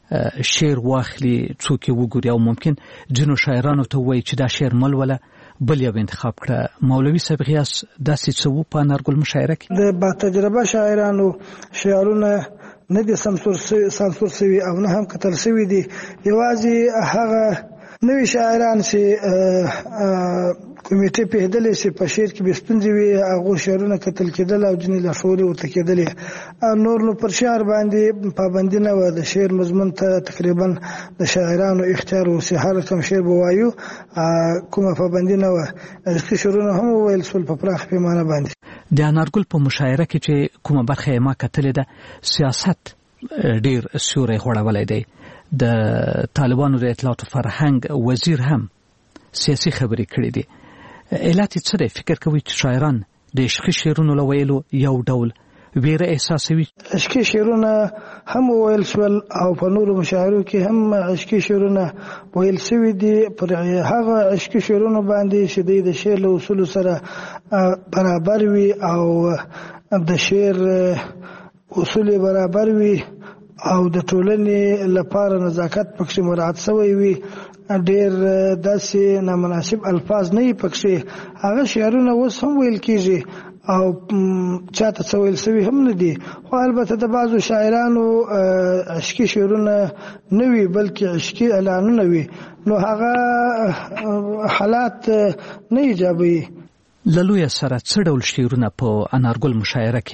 شعر واخلي څوک یې وګوري او ممکن ځینو شاعرانو ته ووایي چې دا شعر ملوله بل یو انتخاب کړه. مولوي صاحب غیاث داسې څه وو په انارګل مشاعره کې؟ د با تجربه شاعرانو شعرونه نه دي سانسور سوي او نه هم کتل سوي دي، یوازې هغه نوي شاعران چې کمیټې پیښېدلې چې په شعر کې بې ستونزې وي هغو شعرونه کتل کېدل او ځینې لارښوونې ورته کېدلې. نور نو پر شعر باندې پابندي نه وه، د شعر مضمون ته تقریبا د شاعرانو اختیار و چې هر کوم شعر به وایو، کومه پابندي نه وه. رښتي شعرونه هم وویل سول په پراخ پیمانه باندې. د انارګل په مشاعره کې چې کومه برخه یې ما کتلې ده، سیاست ډېر سیوری غوړولی دی. د طالبانو د اطلاعاتو فرهنګ وزیر هم سیاسي خبرې کړې دي. علت یې څه دی؟ فکر کوي چې شاعران د عشقي شعرونو له ویلو یو ډول ویره احساسوي؟ عشقي شعرونه هم ویل شول او په نورو مشاعرو کې هم عشقي شعرونه ویل شوي دي. پر هغه عشقي شعرونو باندې چې دوی د شعر له اصولو سره برابر وي او د شعر اصول برابر وي او د ټولنې لپاره نزاکت پکې مراعات شوی وي، ډېر داسې نامناسب الفاظ نه وي پکې. هغه شعرونه اوس هم ویل کېږي او چاته څه ویل شوي هم نه دي، خو البته د بعضو شاعرانو عشقي شعرونه نه وي بلکې عشقي اعلانونه وي، نو هغه حالات نه ایجابوي. له لویه سره څه ډول شعرونه په انارګل مشاعره کې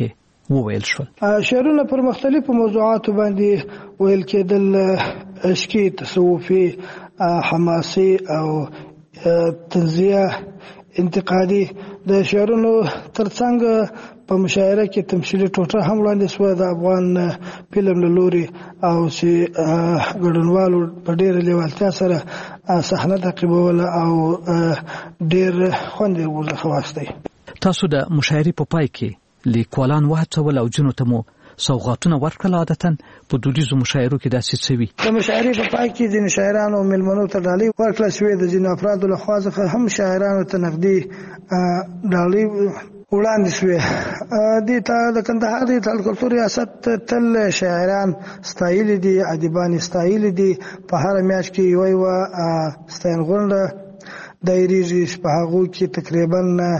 وویل شول. شعرونه پر مختلفو موضوعاتو باندې ویل کېدل، عشقي، تصوفي، حماسي او تنزیه، انتقادي. د شعرونو ترڅنګ په مشاعره کې تمثیلي ټوټه هم وړاندې شوه د افغان فلم له لوري، او چې ګډونوالو په ډېره لیوالتیا سره صحنه تعقیبوله او ډېر خوند یې ورڅخه واخیستی. تاسو د مشاعرې په پای کې لیکوالان وهڅول او ځینو ته مو سوغاتونه ورکړل. عادتاً په دودیزو مشاعرو کې داسې څه وي. د مشاعرې په پای کې ځینې شاعرانو او مېلمنو ته ډالۍ ورکړل شوې. د ځینو افرادو لخوا څخه هم شاعرانو ته نغدي ډالۍ وړاندې شوې. دې ته د کندهار د کلتور ریاست تل شاعران ستایلي دي، ادیبان ستایلي دي. په هره میاشت کې یوه یوه ستاینغونډه دایریږي چې په هغو کې تقریبا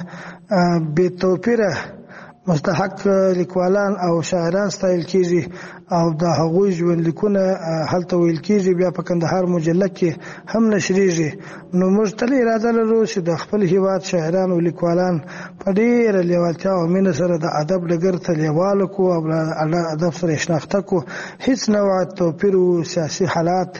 بې توپیره مستحق لیکوالان او شاعران ستایل کیږي او د هغوی ژوندلیکونه هلته ویل کیږي، بیا په کندهار مجله کې هم نشریږي. نو موږ تل اراده لرو چې د خپل هیواد شاعران او لیکوالان په ډېره لیوالتیا او مینه سره د ادب ډګر ته لیواله کړو او له ادب سره شناخته کړو. هیڅ نوع توپیر او سیاسي حالات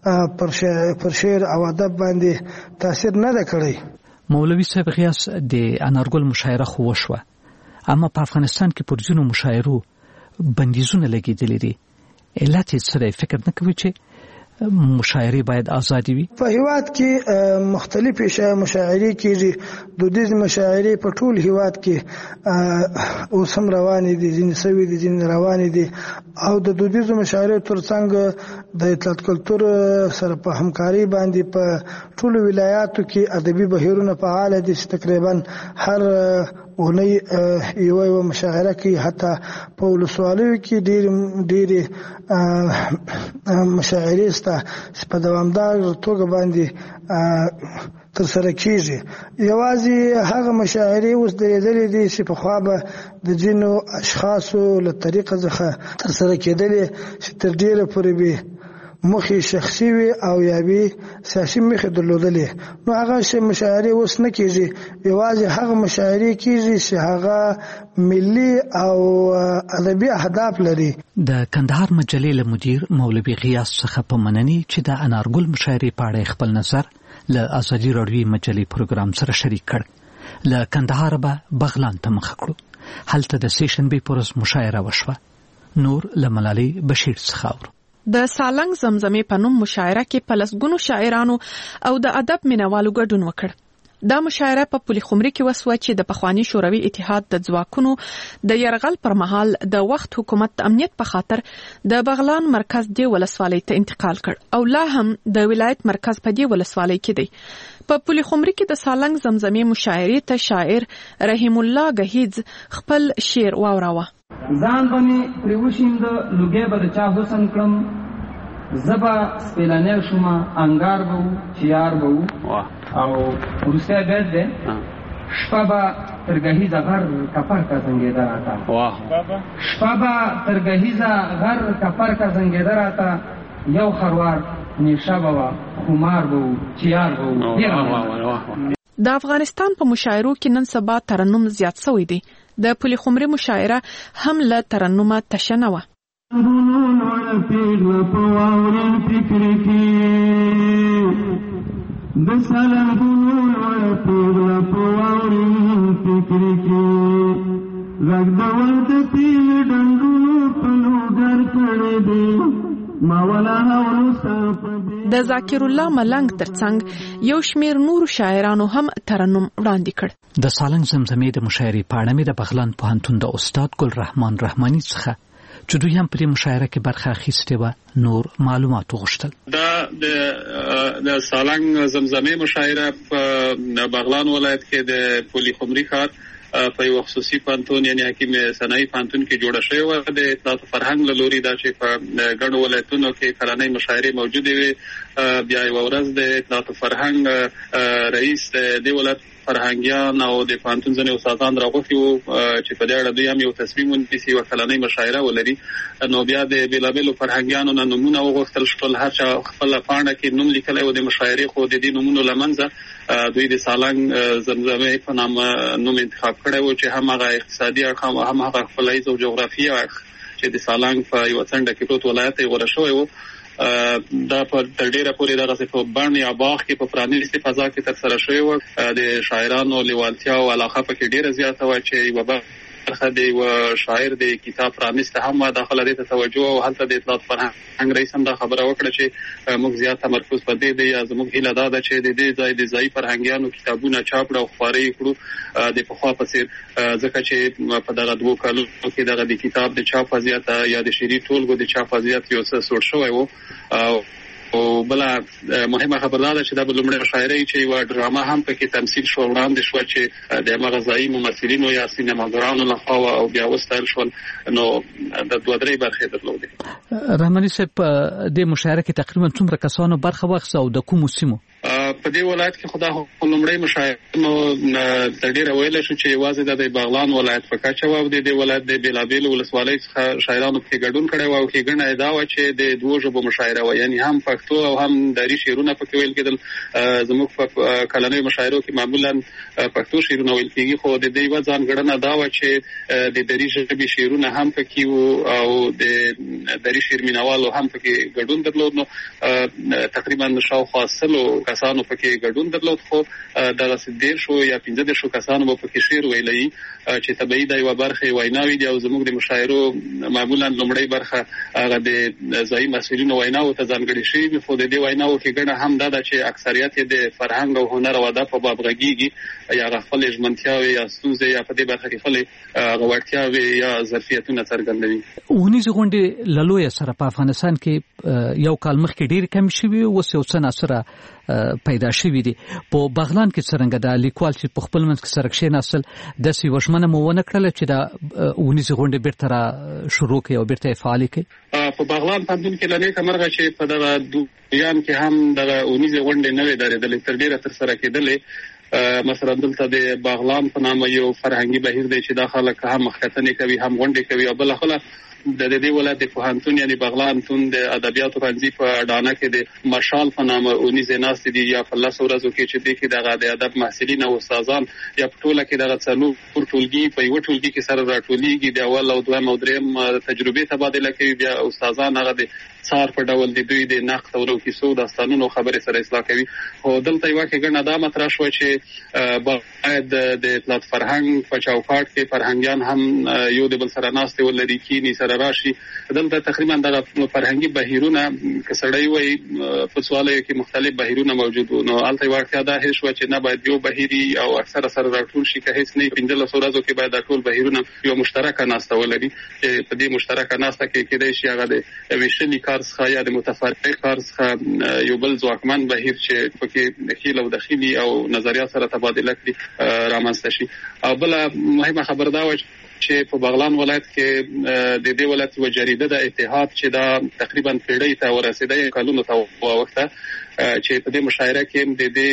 پر شعر او ادب باندې تاثیر نه ده کړی. مولوي صاحب غیاث، د انارګل مشاعره خو وشوه، اما په افغانستان کې پر ځینو مشاعرو بندیزونه لګېدلي دي. علت یې څه دی؟ فکر نه کوي چې مشاعرې باید آزادې وي؟ په هیواد کې مختلفې مشاعرې کېږي. دودیزې مشاعرې په ټول هیواد کې اوس هم روانې دي، ځینې سوي دي، ځینې روانې دي. او د دودیزو مشاعرې ترڅنګ د اطلاعات کلتور سره په همکارۍ باندې په ټولو ولایاتو کې ادبي بهیرونه فعال دي چې تقریبا هر اونۍ یوه یوه مشاعره کوي. حتی په ولسوالیو کې ډېرې ډېرې مشاعرې شته چې په دوامداره توګه باندې ترسره کېږي. یوازې هغه مشاعرې اوس درېدلې دي چې پخوا به د ځینو اشخاصو له طریقه څخه ترسره کېدلې چې تر ډېره پورې به مخې شخصي وي او یا به سیاسي مخې درلودلې. نو هغه مشاعرې اوس نه کېږي. یوازې هغه مشاعرې کېږي چې هغه ملي او ادبي اهداف لري. د کندهار مجلې له مدیر مولوي غیاث څخه په مننې چې د انارګل مشاعرې په اړه خپل نظر له ازادي راډیوي مجلې پروګرام سره شریک کړ. له کندهار به بغلان ته مخه کړو. هلته د سې شنبې په ورځ مشاعره وشوه. نور له ملالۍ بشیر څخه اورو. د سالنګ زمزمې په نوم مشاعره کې په لسګونو شاعرانو او د ادب مینوالو ګډون وکړ. دا مشاعره په پولي خمري کې وسوه چې د پخوانی شوروي اتحاد د ځواکونو د یرغل پر مهال د وخت حکومت د امنیت په خاطر د بغلان مرکز دی ولسوالۍ ته انتقال کړ او لا هم د ولایت مرکز په دی ولسوالۍ کې دی. په پولي خمري کې د سالنګ زمزمې مشاعرې ته شاعر رحیم الله گهیز خپل شعر واوراوه. ځان باندې پریوشیم د لوګي به د چا حسن کړم، زبا سپیلانه شوما انګار بو چیار بو او روسیا ګرد ده شپابا ترګهیزا غر کفر کا زنګیدار آتا واه شپابا ترګهیزا غر کفر کا زنګیدار آتا یو خروار نشابا خمار بو چیار بو. د افغانستان په مشاعرو کې نن سبا ترنم زیات شوی دی. د پولي خمري مشاعره هم له ترنمه تشنه وه. د ذاکر الله ملنګ ترڅنګ یو شمیر نور شاعرانو هم ترنم وړاندې کړ. د سالنګ زمزمې د مشاعرې په اړه مې د بغلان پوهنتون د استاد ګل رحمان رحماني څخه چې دوی هم په مشاعره کې برخه اخیستې وه نور معلومات وغوښتل. دا د سالنګ زمزمې مشاعره په بغلان ولایت کې د پولي خمري ښار په یو خصوصي پانتون یعنی حکیم صنایي پانتون کې جوړه شوې و. د اطلاعات فرهنګ له لوري دا چې په ګڼو ولایتونو کې کلنۍ مشاعرې موجودې وي. بیا یو ورځ د اطلاعات فرهنګ رئیس د ولایت فرهنګیان او د پانتون ځنې استادان راغوښتي وو چې په دې اړه دوی هم یو تصمیم ونیسي یوه کلنۍ مشاعره ولري. نو بیا د بېلابېلو فرهنګیانو نه نومونه وغوښتل شول، هر چا خپله پاڼه کې نوم لیکلی و د مشاعرې، خو د دې نومونو له منځه دوی د سالنګ زمزمې په نامه نوم انتخاب کړی و چې هم هغه اقتصادي اړخ هم هغه خپلهییز او جغرافیایي اړخ چې د سالنګ په یوه څنډه کې پروت ولایت یې غوره شوی و. دا په تر ډیره پورې دغسې په بڼ یا باغ کې په پرانیستې فضا کې ترسره شوی و. د شاعرانو لیوالتیا او علاقه پکې ډیره زیاته وه چې یوه برخه د یوه شاعر د کتاب پرانیسته هم وه، داخله دې ته توجه او هلته د اطلاعات فرهنګ رئیس هم دا خبره وکړه چې موږ زیات تمرکز په دې دی، یا زموږ هیله دا ده چې د دې ځای د ځایي فرهنګیانو کتابونه چاپ کړو او خپاره یې کړو د پخوا په څېر، ځکه چې په دغه دوو کالونو کې دغه د کتاب د چاپ وضعیت یا د شعري ټولګو د چاپ وضعیت یو څه سوړ شوی و. او بله مهمه خبر دا ده چې دا به لومړۍ مشاعره چې یوه ډرامه هم پکې تمثیل شوه وړاندې شوه چې د همغه ځایي ممثلینو یا سینماګرانو لخوا او بیا وستایل شول، نو د دوه درې برخې درلودې. رحماني صاحب په دې مشاعره کې تقریبا څومره کسانو برخه واخیسته او د کومو سیمو؟ په دې ولایت کې خو دا لومړۍ مشاعره نو تر ډېره ویلی شو چې یوازې د بغلان ولایت په کچه وه او د دې ولایت د بېلابېلو ولسوالیو څخه شاعرانو پکې ګډون کړی و او ښېګڼه یې دا وه چې د دوو ژبو مشاعره وه، یعنې هم پښتو او هم دري شعرونه پکې ویل کېدل. زموږ په کلنیو مشاعرو کې معمولا پښتو شعرونه ویل کېږي، خو د دې یوه ځانګړنه دا وه چې د دري ژبې شعرونه هم پکې وو او د دري شعر مینوالو هم پکې ګډون درلود. نو تقریبا شاوخوا سلو کسانو پکې ګډون درلود، خو دغسې دېرشو یا پنځه دېرشو کسانو به پکې شعر ویلی چې طبیعي دا یوه برخه ویناوې دي او زموږ د مشاعرو معمولا لومړۍ برخه هغه د ځایي مسؤلینو ویناوو ته ځانګړې شوي وي، خو د دې ویناوو کې ګڼه هم دا ده چې اکثریت یې د فرهنګ او هنر او ادب په باب غږېږي، یا هغه خپلې ژمنتیاوې یا ستونزې یا په دې برخه کې خپلې هغه وړتیاوې یا ظرفیتونه څرګندوي. اونیزې غونډې له لویه سره په افغانستان کې یو کال مخکې ډېرې کمې شوي، اوس یو څه ناصره پیدا شوي دي. په بغلان کې څرنګه دا لیکوال چې په خپل منځ کې سره کښېناستل داسې یوه ژمنه مو ونه کړله چې دا اونیزې غونډې بېرته را شروع کړي او بېرته یې فعالې کړي؟ په بغلان پوهنتون کې له نیکه مرغه چې په دغه دویان کې هم دغه اونیزې غونډې نه وې درېدلې، تر ډېره ترسره کېدلې. مثلا دلته د بغلان په نامه یو فرهنګي بهیر دی چې دا خلک هم مخکتنې کوي هم غونډې کوي، او بله خله د دې ولایت د پوهنتون یعنې بغلان تون د ادبیاتو پوهنځي په ډانه کې د مشال په نامه اونیزې ناستې دي، یا په لسو ورځو کې چې دې کې دغه د ادب محصلین او استادان یا په ټوله کې دغه څلور ټولګي په یوه ټولګي کې سره راټولېږي، د اول او دویم او درېیم تجربې تبادله کوي، بیا استادان هغه د څار په ډول د دوی د نقد او کیسو داستانونو خبرې سره اصلاح کوي. خو دلته یوه ښېګڼه دا مطرح شوه چې باید د اطلاعات فرهنګ په چوکاټ کې فرهنګیان هم یو د بل سره ناستې ولري، کینی سره راشي. دلته تقریبا دغه فرهنګي بهیرونه که سړی وایي په سوالیو کې مختلف بهیرونه موجود وو، نو هلته یوه اړتیا دا هېڅ شوه چې نه باید یو بهیري او اکثره سره راټول شي، که هېڅ نه پنځلسو ورځو کې باید دا ټول بهیرونه یوه مشترکه ناسته ولري چې په دې مشترکه ناسته کې کېدای شي هغه د ویشلي کار څخه یا د متفرقه کار څخه یو بل ځواکمن بهیر چې پکې خیل او دخیلي او نظریات سره تبادله کړي رامنځته شي. او بله مهمه خبر دا وه چې په بغلان ولایت کې د دې ولایت یوه جریده د اتحاد چې دا تقریبا پیړۍ ته ورسېده، کلونو ته واوښته، چې په دې مشاعره کې د دې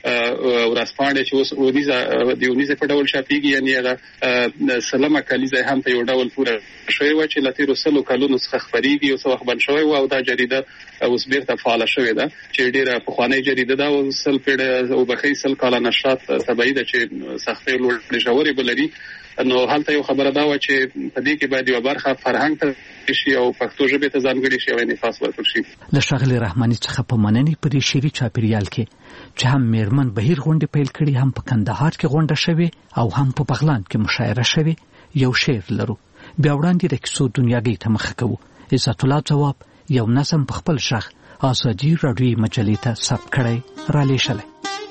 ورځپاڼې چې اوس اونیزه د اونیزې په ډول چاپېږي، یعنې هغه سلمه کلیزه هم په یو ډول پوره شوې وه چې له تېرو سلو کلونو څخه خپرېږي، یو څه وخت بند شوی و او دا جریده اوس بېرته فعاله شوې ده چې ډېره پخوانۍ جریده ده او سل پیړۍ وبښئ سل کاله نشرات طبیعي ده چې سختۍ لوړې ژورې به لري. نو هلته یو خبره دا وه چې په دې کې باید یوه برخه فرهنګ ته شي او پښتو ژبې ته ځانګړې شي او انعکاس ورکړل شي. له ښاغلي رحماني څخه په مننې په دې شعري چاپېریال کې چې هم میرمن بهیر غونډې پیل کړي، هم په کندهار کې غونډه شوې او هم په بغلان کې مشاعره شوې، یو شعر لرو. بیا وړاندې د کیسو دنیاګۍ ته مخه کوو. عزت الله ځواب یو نظم په خپل غږ ازادي راډیویي مجلې ته ثبت کړی رالیږلی.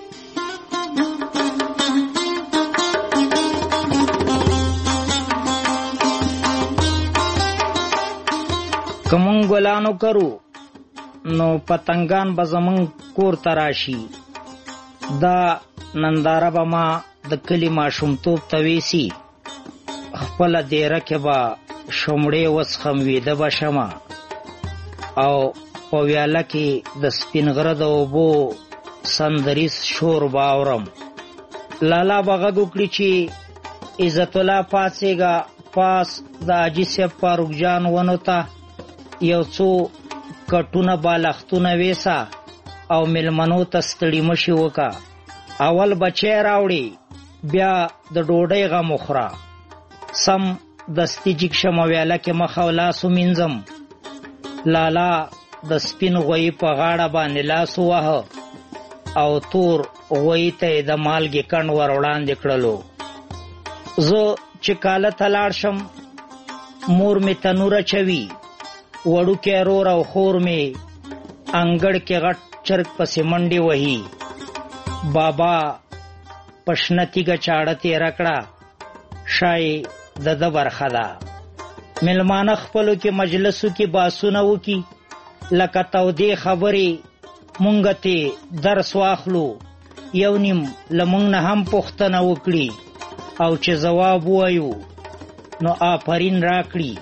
که مونږ ګلانو کرو نو پتنګان به زمونږ کور ته راشي، دا ننداره به ما د کلي ماشومتوب ته ویسي، خپله دیره کې به شمړې وڅښم ویده به شمه، او په ویاله کې د سپین غره د اوبو سندریز شور به اورم، لالا بغږ وکړي چې عزت الله پاسېږه، پاس د حاجي صاحب فاروق جان ونو ته یو څو کټونه بالښتونه ویسا او مېلمنو ته ستړي مشي وکړه. اول بچی راوړي، بیا د ډوډۍ غم وخوره. سم دستي جګ شم ویاله کې مخ او لاس ومینځم. لالا د سپین غویي په غاړه باندې لاس ووهه او تور غویي ته یې د مالګې کڼ ور وړاندې کړلو. زه چې کاله ته لاړ شم، مور مې تنور اچوي، وړوکی رور او خور مې انګړ کې غټ چرګ پسې منډې وهي. بابا په شنه تیږه چاړه تېره کړه، شای د ده برخه ده. مېلمانه خپلو کې مجلسو کې باسونه وکي، لکه تودې خبرې مونږ ته درس واخلو، یو نیم له مونږ نه هم پوښتنه وکړي او چې ځواب ووایو نو آفرین راکړي.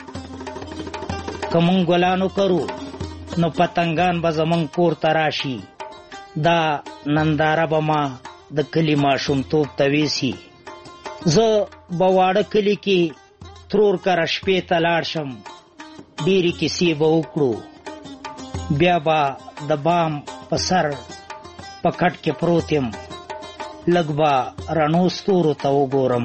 که مونږ ګلانو کرو نو پتنګان به زمونږ کور ته راشي. دا ننداره به ما د کلي ماشومتوب ته ویسي. زه به واړه کلي کې ترور کره شپې ته لاړ شم، ډېرې کیسې به وکړو. بیا به د بام په سر په کټ کې پروت یم، لږ به رڼو ستورو ته وګورم.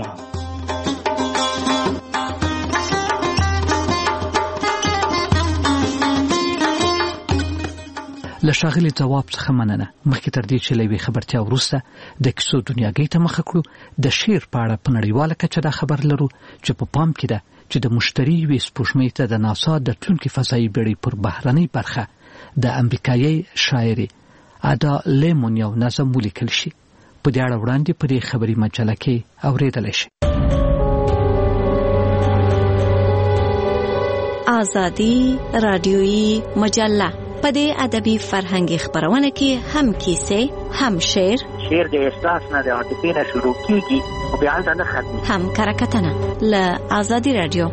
له ښاغلي ځواب څخه مننه. مخکې تر دې چې له یوې خبرتیا وروسته د کیسو دنیاګۍ ته مخه کړو، د شعر په اړه په نړیواله کچه دا خبر لرو چې په پام کې ده چې د مشتري یوې سپوږمۍ ته د ناسا د تلونکي فضایي بېړۍ پر بهرنۍ برخه د امریکایي شاعرې ادا لیمون یو نظم ولیکل شي. په دې اړه وړاندې په دې خبري مجله کې اورېدلی شي. آزادي رادیویي مجله په دې ادبي فرهنګي خبرونه کې هم کیسې، هم شعر. شعر د احساس نه د عاطفې نه شروع کیږي او بیا هلته نه ختمي. هم کرکټنه له آزادي رادیو.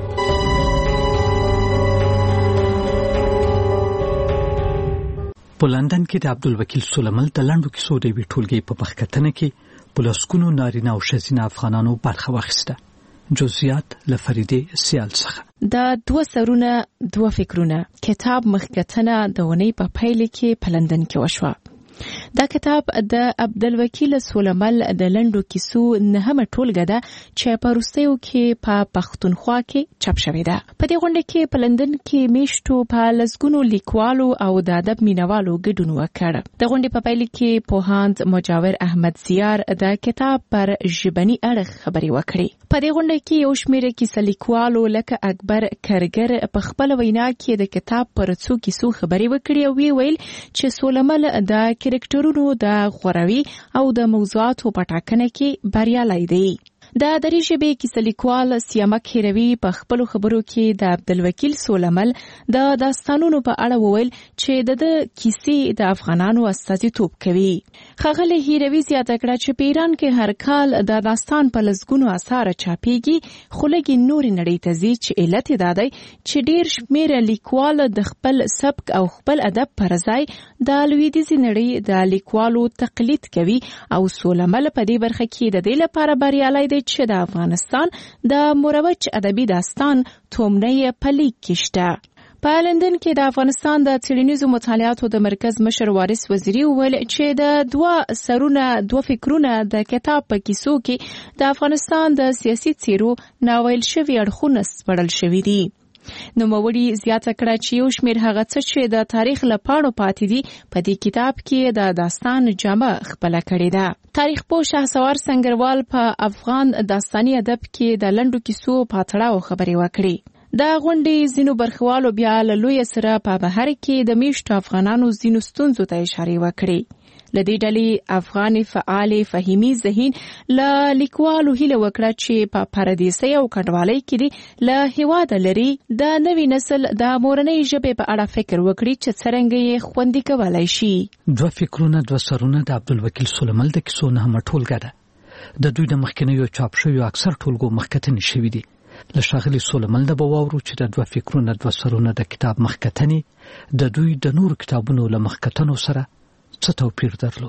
په لندن کې د عبدالوکیل سولمل د لنډو کیسو د یوې ټولګې په مخکتنه کې په لسګونو نارینه او ښځینه افغانانو برخه واخیسته. جزئیات له فریدې سیال څخه. دا دوه سرونه دوه فکرونه کتاب مخکتنه د ونې په پیل کې په لندن کې وشوه. دا کتاب د عبدالوکیل سولمل د لنډو کیسو نهمه ټولګه ده چې په وروستیو کې په پښتونخوا کې چاپ شوې ده. په دې غونډه کې په لندن کې میشتو په لسګونو لیکوالو او د ادب مینوالو ګډون وکړ. د غونډې په پیل کې پوهاند مجاور احمد زیار د کتاب پر ژبني اړخ خبرې وکړې. په دې غونډه کې یو شمېر کیسه لیکوالو لکه اکبر کرګر په خپل وینا کې د کتاب پر څو کیسو خبرې وکړې او ویل چې سولمل د کرکټرونو د غوروي او د موضوعاتو په ټاکنه کې بریالی دی. د دري ژبې کیسه لیکوال سیامک هیروي په خپلو خبرو کې د عبدالوکیل سولمل د داستانونو په اړه وویل چې د کیسې د افغانانو استازیتوب کوي. ښاغلي هیروي زیاته کړه چې په ایران کې هر کال د داستان په لسګونو اثار چاپېږي، خو لږې نورې نړۍ ته ځي چې علت یې دا دی چې ډېر شمېر لیکوال د خپل سبک او خپل ادب پر ځای د لویدیځې نړۍ د لیکوالو تقلید کوي او سولمل په دې برخه کې د دې لپاره بریالی دی چې د افغانستان د مروج ادبي داستان تومنه په لیک کې شته. په لندن کې د افغانستان د څېړنیزو مطالعاتو د مرکز مشر وارث وزیري وویل چې د دوه سرونه دوه فکرونه د کتاب په کیسو کې د افغانستان د سیاسي څیرو ناویل شوي اړخونه سپړل شوي دي. نوموړي زیاته کړه چې یو شمېر هغه څه چې د تاریخ له پاڼو پاتې دي په دې کتاب کې د داستان جامه خپله کړې ده. تاریخ پوه شهسوار سنگروال په افغان داستاني ادب کې د لنډو کیسو په تړاو خبرې وکړې. د غونډې ځینو برخوالو بیا له لویه سره په بهر کې د میشتو افغانانو ځینو ستونزو ته اشارې وکړې. له دې ډلې افغان فعال فهیمي ذهین له لیکوالو هیله وکړه چې په پردیسۍ او کډوالۍ کې دي له هېواده لري د نوي نسل د مورنۍ ژبې په اړه فکر وکړي چې څرنګه یې خوندي کولی شي. دوه فکرونه دوه سرونه د عبدالوکیل سولمل د کیسو نهمه ټولګه ده. د دوی د مخکینیو چاپ شویو اکثر ټولګو مخکتنې شوي دي. له ښاغلي سولمل نه به واورو چې د دوه فکرونه دوه سرونه د کتاب مخکتنې د دوی د نورو کتابونو له مخکتنو سره څه توپیر درلود.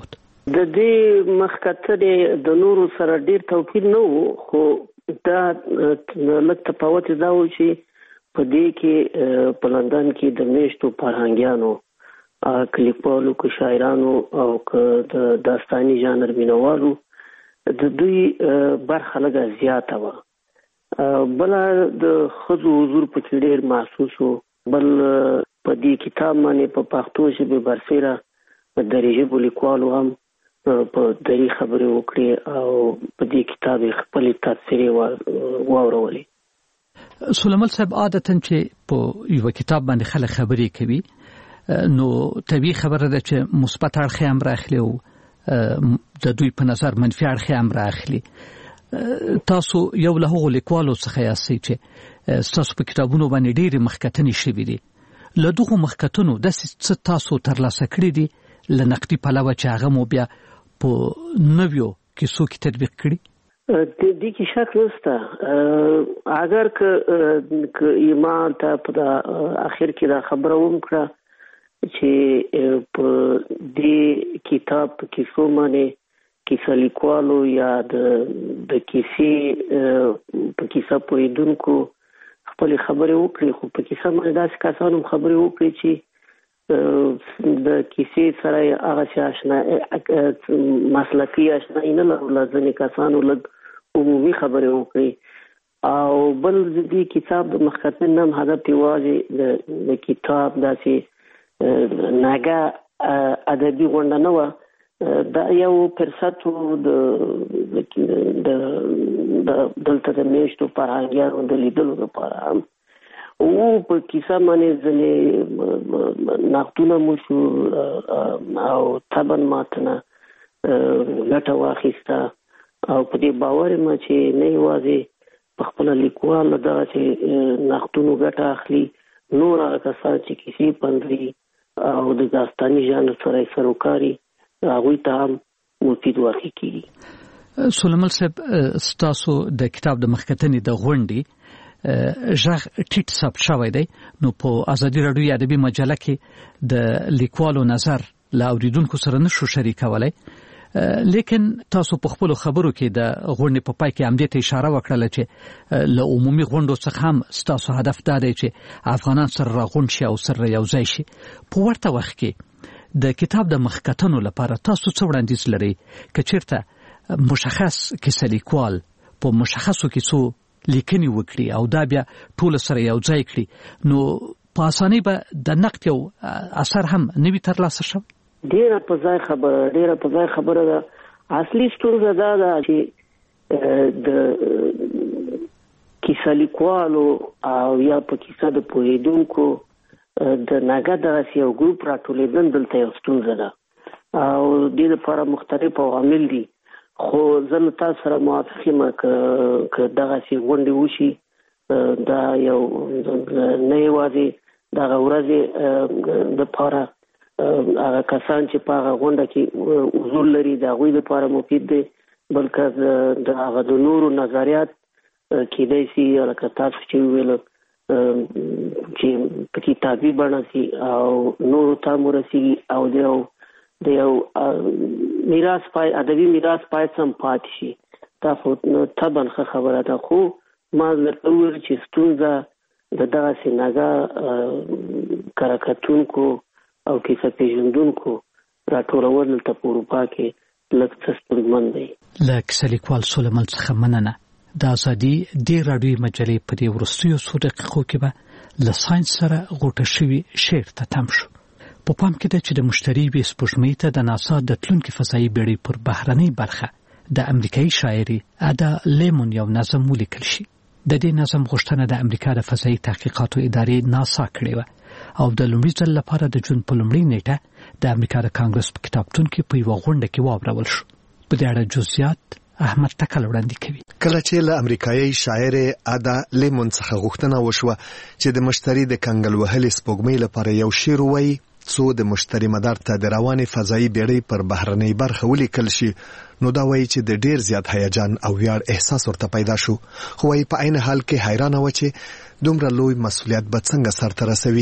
د دې مخکته د نورو سره ډیر توپیر نه وو، خو دا لږ تفاوت دا و چې په دې کې په لندن کې د میشتو فرهنګیانو، کلیپالو، که شاعرانو او که د داستاني ژانر مینوالو د دوی برخه لږه زیاته وه. بل د ښځو حضور پکې ډېر محسوس و. بل په دې کتاب باندې په پښتو ژبې برسېره دري ژبو لیکوالو هم په دري خبرې وکړې او په دې کتاب یې خپلې تبصرې واورولې. سلیمان صاحب، عادتاً چې په یوه کتاب باندې خلک خبرې کوي نو طبیعي خبره ده چې مثبت اړخ یې هم راخلي او د دوی په نظر منفي اړخ یې هم راخلي. تاسو یو له هغو لیکوالو څخه یاستئ چې ستاسو په کتابونو باندې ډېرې مخکتنې شوي دي. له دغو مخکتنو داسې څه تاسو ترلاسه کړي دي له نقدي پلوه چې هغه مو بیا په نویو کیسو کې تطبیق کړي؟ د دې کې شک نشته. اگر که ایمان ته په اخر کې دا خبره وکړه چې په دې کتاب په کیسو باندې کیسه لیکوالو یا د د کیسې په کیسه پوهېدونکو خپلې خبرې وکړي، خو په کیسه باندې داسې کسان هم خبرې وکړي چې د کیسې سره یې هغسې اشنا مسلکي اشنایي نه لرله، ځینې کسانو لږ عمومي خبرې وکړي. او بل د دې کتاب د مخکتن هم هدف یوازې د کتاب داسې ناګه ادبي غونډه نه وه، دا یو فرصت و د دلته د میشتو فرهنګیانو د لیدلو لپاره هم. او په کیسه باندې ځینې نقدونه مو شو او طبعا ماته نه ګټه واخیسته او په دې باور یم چې نه یوازې په خپله لیکوال دغسې نقدونو ګټه اخلي، نور هغه کسان چې کیسې پنځوي او د داستاني ژانر سره یې سروکاري هغوی ته هم مفید واقع کیږي. سلیمان صاحب، ستاسو د کتاب د مخکتنې د غونډې غږ ټیټ ثبت شوی دی، نو په ازادي راډیو ادبي مجله کې د لیکوالو نظر له اوریدونکو سره نشو شریکولی، لیکن تاسو په خپلو خبرو کې د غونډې په پای کې همدې ته اشاره وکړله چې له عمومي غونډو څخه هم ستاسو هدف دا دی چې افغانان سره راغونډ شي او سره یوځای شي. په ورته وخت کې د کتاب د مخکتنو لپاره تاسو څه وړاندیز لرئ؟ که چېرته مشخص کیسه لیکوال په مشخصو کیسو لیکنې وکړي او دا بیا ټول سره یو ځای کړي، نو په اسانۍ به د نقد یو اثر هم نه وي ترلاسه شوی. ډېره په ځای خبره ډېره په ځای خبره ده. اصلي ستونزه دا ده چې د کیسه لیکوالو او یا په کیسه د پوهېدونکو د ناګه دغسې یو ګروپ راټولېدل دلته یو ستونزه ده او دې لپاره مختلف عوامل دي. خو زه له تاسو سره موافق یم که دغسې غونډې وشي، دا یو نه یوازې دغه ورځې دپاره هغه کسان چې په هغه غونډه کې حضور لري د هغوی لپاره مفید دی، بلکې د هغه د نورو نظریات کیدای شي لکه تاسو چې وویل چې په کتابي بڼه سي او نورو ته هم ورسېږي او د یو د یو میراث پای ادبي میراث باید هم پاتې شي. دا خو طبعا ښه خبره ده، خو ما درته وویل چې ستونزه د دغسې ناګه کره کتونکو او کیسه پېژندونکو راټولول دلته په اروپا کې لږ څه ستونزمن دی. له کیسه لیکوال سلیمان څخه مننه. د ازادي دې راډیوي مجلې په دې وروستیو څو دقیقو کې به له ساینس سره غوټه شوي شعر ته تم شو. په پام کې ده چې د مشتري یوې سپوږمۍ ته د ناسا د تلونکي فضایي بېړۍ پر بهرنۍ برخه د امریکایي شاعري ادا لیمون یو نظم ولیکل شي. د دې نظم غوښتنه د امریکا د فضایي تحقیقاتو ادارې ناسا کړې وه او د لومړي ځل لپاره د جون په لومړۍ نیټه د امریکا د کانګرس په کتابتون کې په یوه غونډه کې واورول شو. په دې اړه جزئیات احمد تکل وړاندې کوي. کله چې له امریکایي شاعر ادا لیمون څخه غوښتنه وشوه چې د مشتري د کنګل وهلې سپوږمۍ لپاره یو شعر ووایي څو د مشتري مدار ته د روانې فضایي بیړۍ پر بهرنۍ برخه ولیکل شي، نو دا وایي چې د ډیر زیات هیجان او ویاړ احساس ورته پیدا شو، خو وایي په عین حال کې حیرانه و چې دومره لوی مسؤلیت به څنګه سرته رسوي.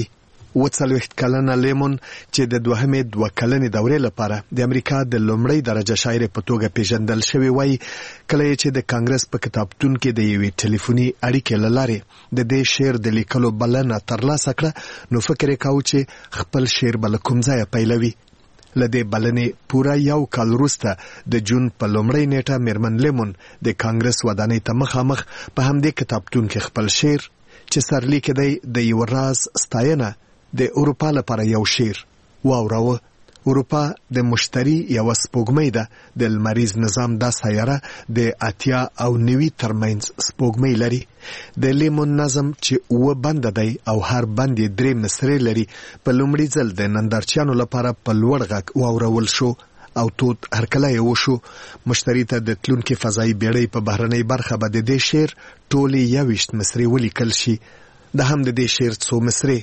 وڅلوېښت کلنه لیمون چې د دوهمې دوه کلنې دورې لپاره د امریکا د لومړۍ درجه شاعر په توګه پیژندل شوی وای، کله چې د کانګرس په کتابتون کې د یوې ټلیفوني اړیکې له لارې د دې شعر د لیکلو بلنه ترلاسه کړه، نو فکر یې کاوه چې خپل شعر به له کوم ځایه پیلوي. له دې بلنې پوره یو کال وروسته د جون په لومړۍ نیټه میرمن لیمون د کانګرس ودانۍ ته مخامخ په همدې کتابتون کې خپل شعر چې سرلیک دی د یو راز ستاینه د اروپا لپاره یو شعر واوراوه. اروپا د مشتری یو سپوږمۍ ده، د لمریز نظام دا سیاره د اتیا او نوي ترمنځ سپوږمۍ لري. د لیمون نظم چې اوه بند دی او هر بند یې درې مصرې لري، په لومړي ځل د نندارچیانو لپاره په لوړ غږ واورول شو او تود هرکلی وشو. مشتری ته د تلونکي فضایي بیړۍ په بهرنۍ برخه به د دې شعر ټولې یوویشت مصرې ولیکل شي. د هم د دې شعر څو مصرې: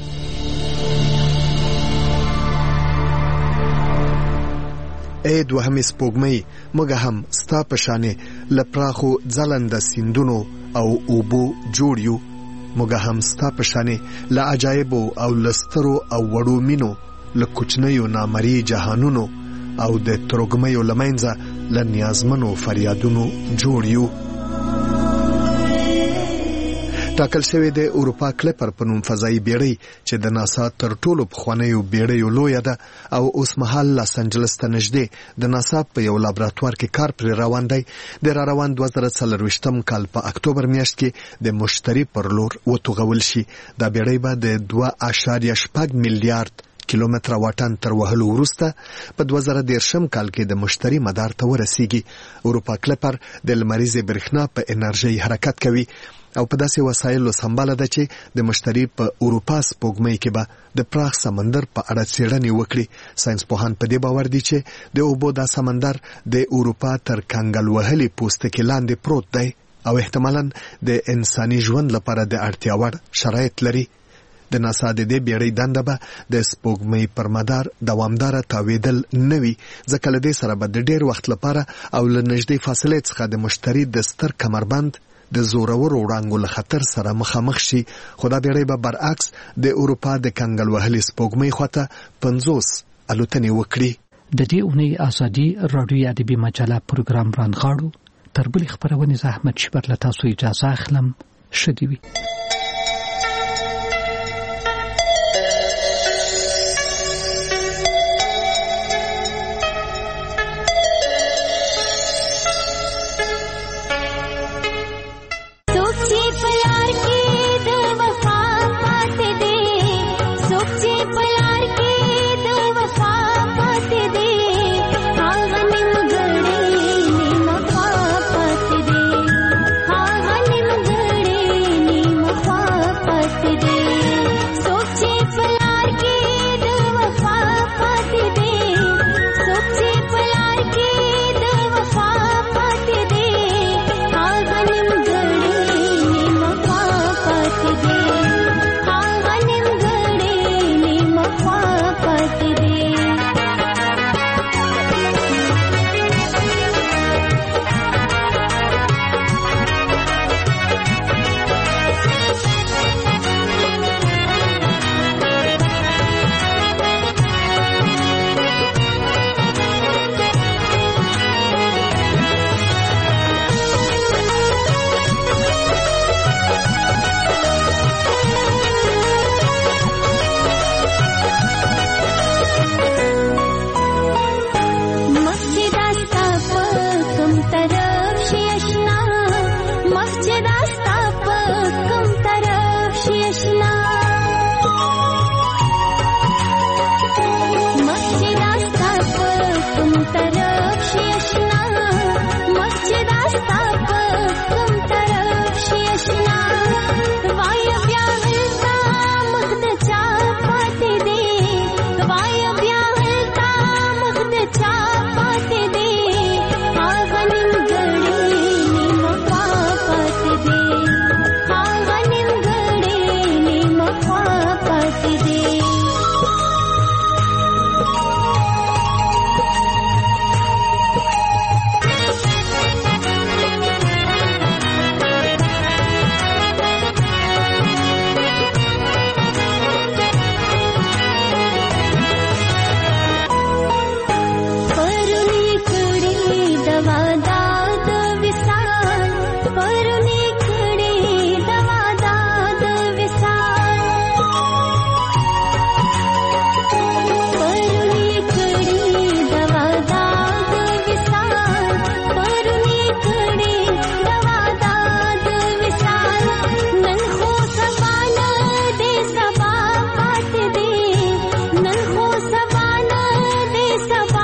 ای دوهمې سپوږمۍ، موږ هم ستا په شانې له پراخو ځلنده سیندونو او اوبو جوړ یو. موږ هم ستا په شانې له عجایبو او له سترو او وړو مینو، له کوچنیو نامرئي جهانونو او د ترږمیو له منځه له نیازمنو فریادونو جوړ یو. ټاکل شوی د اروپا کلیپر په نوم فضایي بیړۍ چې د ناسا تر ټولو پخوانیو بیړیو لویه ده او اوس مهال لاس انجلس ته نږدې د ناسا په یو لابراتوار کې کار پرې روان دی، د را روان دوه زره څلرویشتم کال په اکتوبر میاشت کې د مشتری پر لور وتوغول شي. دا بیړۍ به د دوه اعشاریه شپږ میلیارد کیلومتره واټن تر وهلو وروسته په دوه زره دېرشم کال کې د مشتری مدار ته ورسیږي. اروپا کلیپر د لمریزې برېښنا په انرژۍ حرکت کوي او په داسې وسایلو سمباله ده چې د مشتری په اروپا سپوږمۍ کې به د پراخ سمندر په اړه څېړنې وکړي. ساينس پوهان په دې باور دي چې د اوبو دا سمندر د اروپا تر کنګل وهلي پوستکي لاندې پروت دی او احتمالاً د انساني ژوند لپاره د اړتیا وړ شرایط لري. د ناسا د دې بیړۍ دنده به د سپوږمۍ پر مدار دوامداره تاویدل نه وي، ځکه له دې سره به د ډېر وخت لپاره او له نږدې فاصلې څخه د مشتری د ستر کمربند د زورورو وړانګو له خطر سره مخامخ شي. خو دا بیړۍ به برعکس د اروپا د کنګل وهلي سپوږمۍ خواته پنځوس الوتنې وکړي. د دې اونۍ ازادي راډیو ادبي مجله پروګرام رانغاړو. تر بلې خبرونې زه احمد شبر له تاسو اجازه اخلم. ښه دې وي.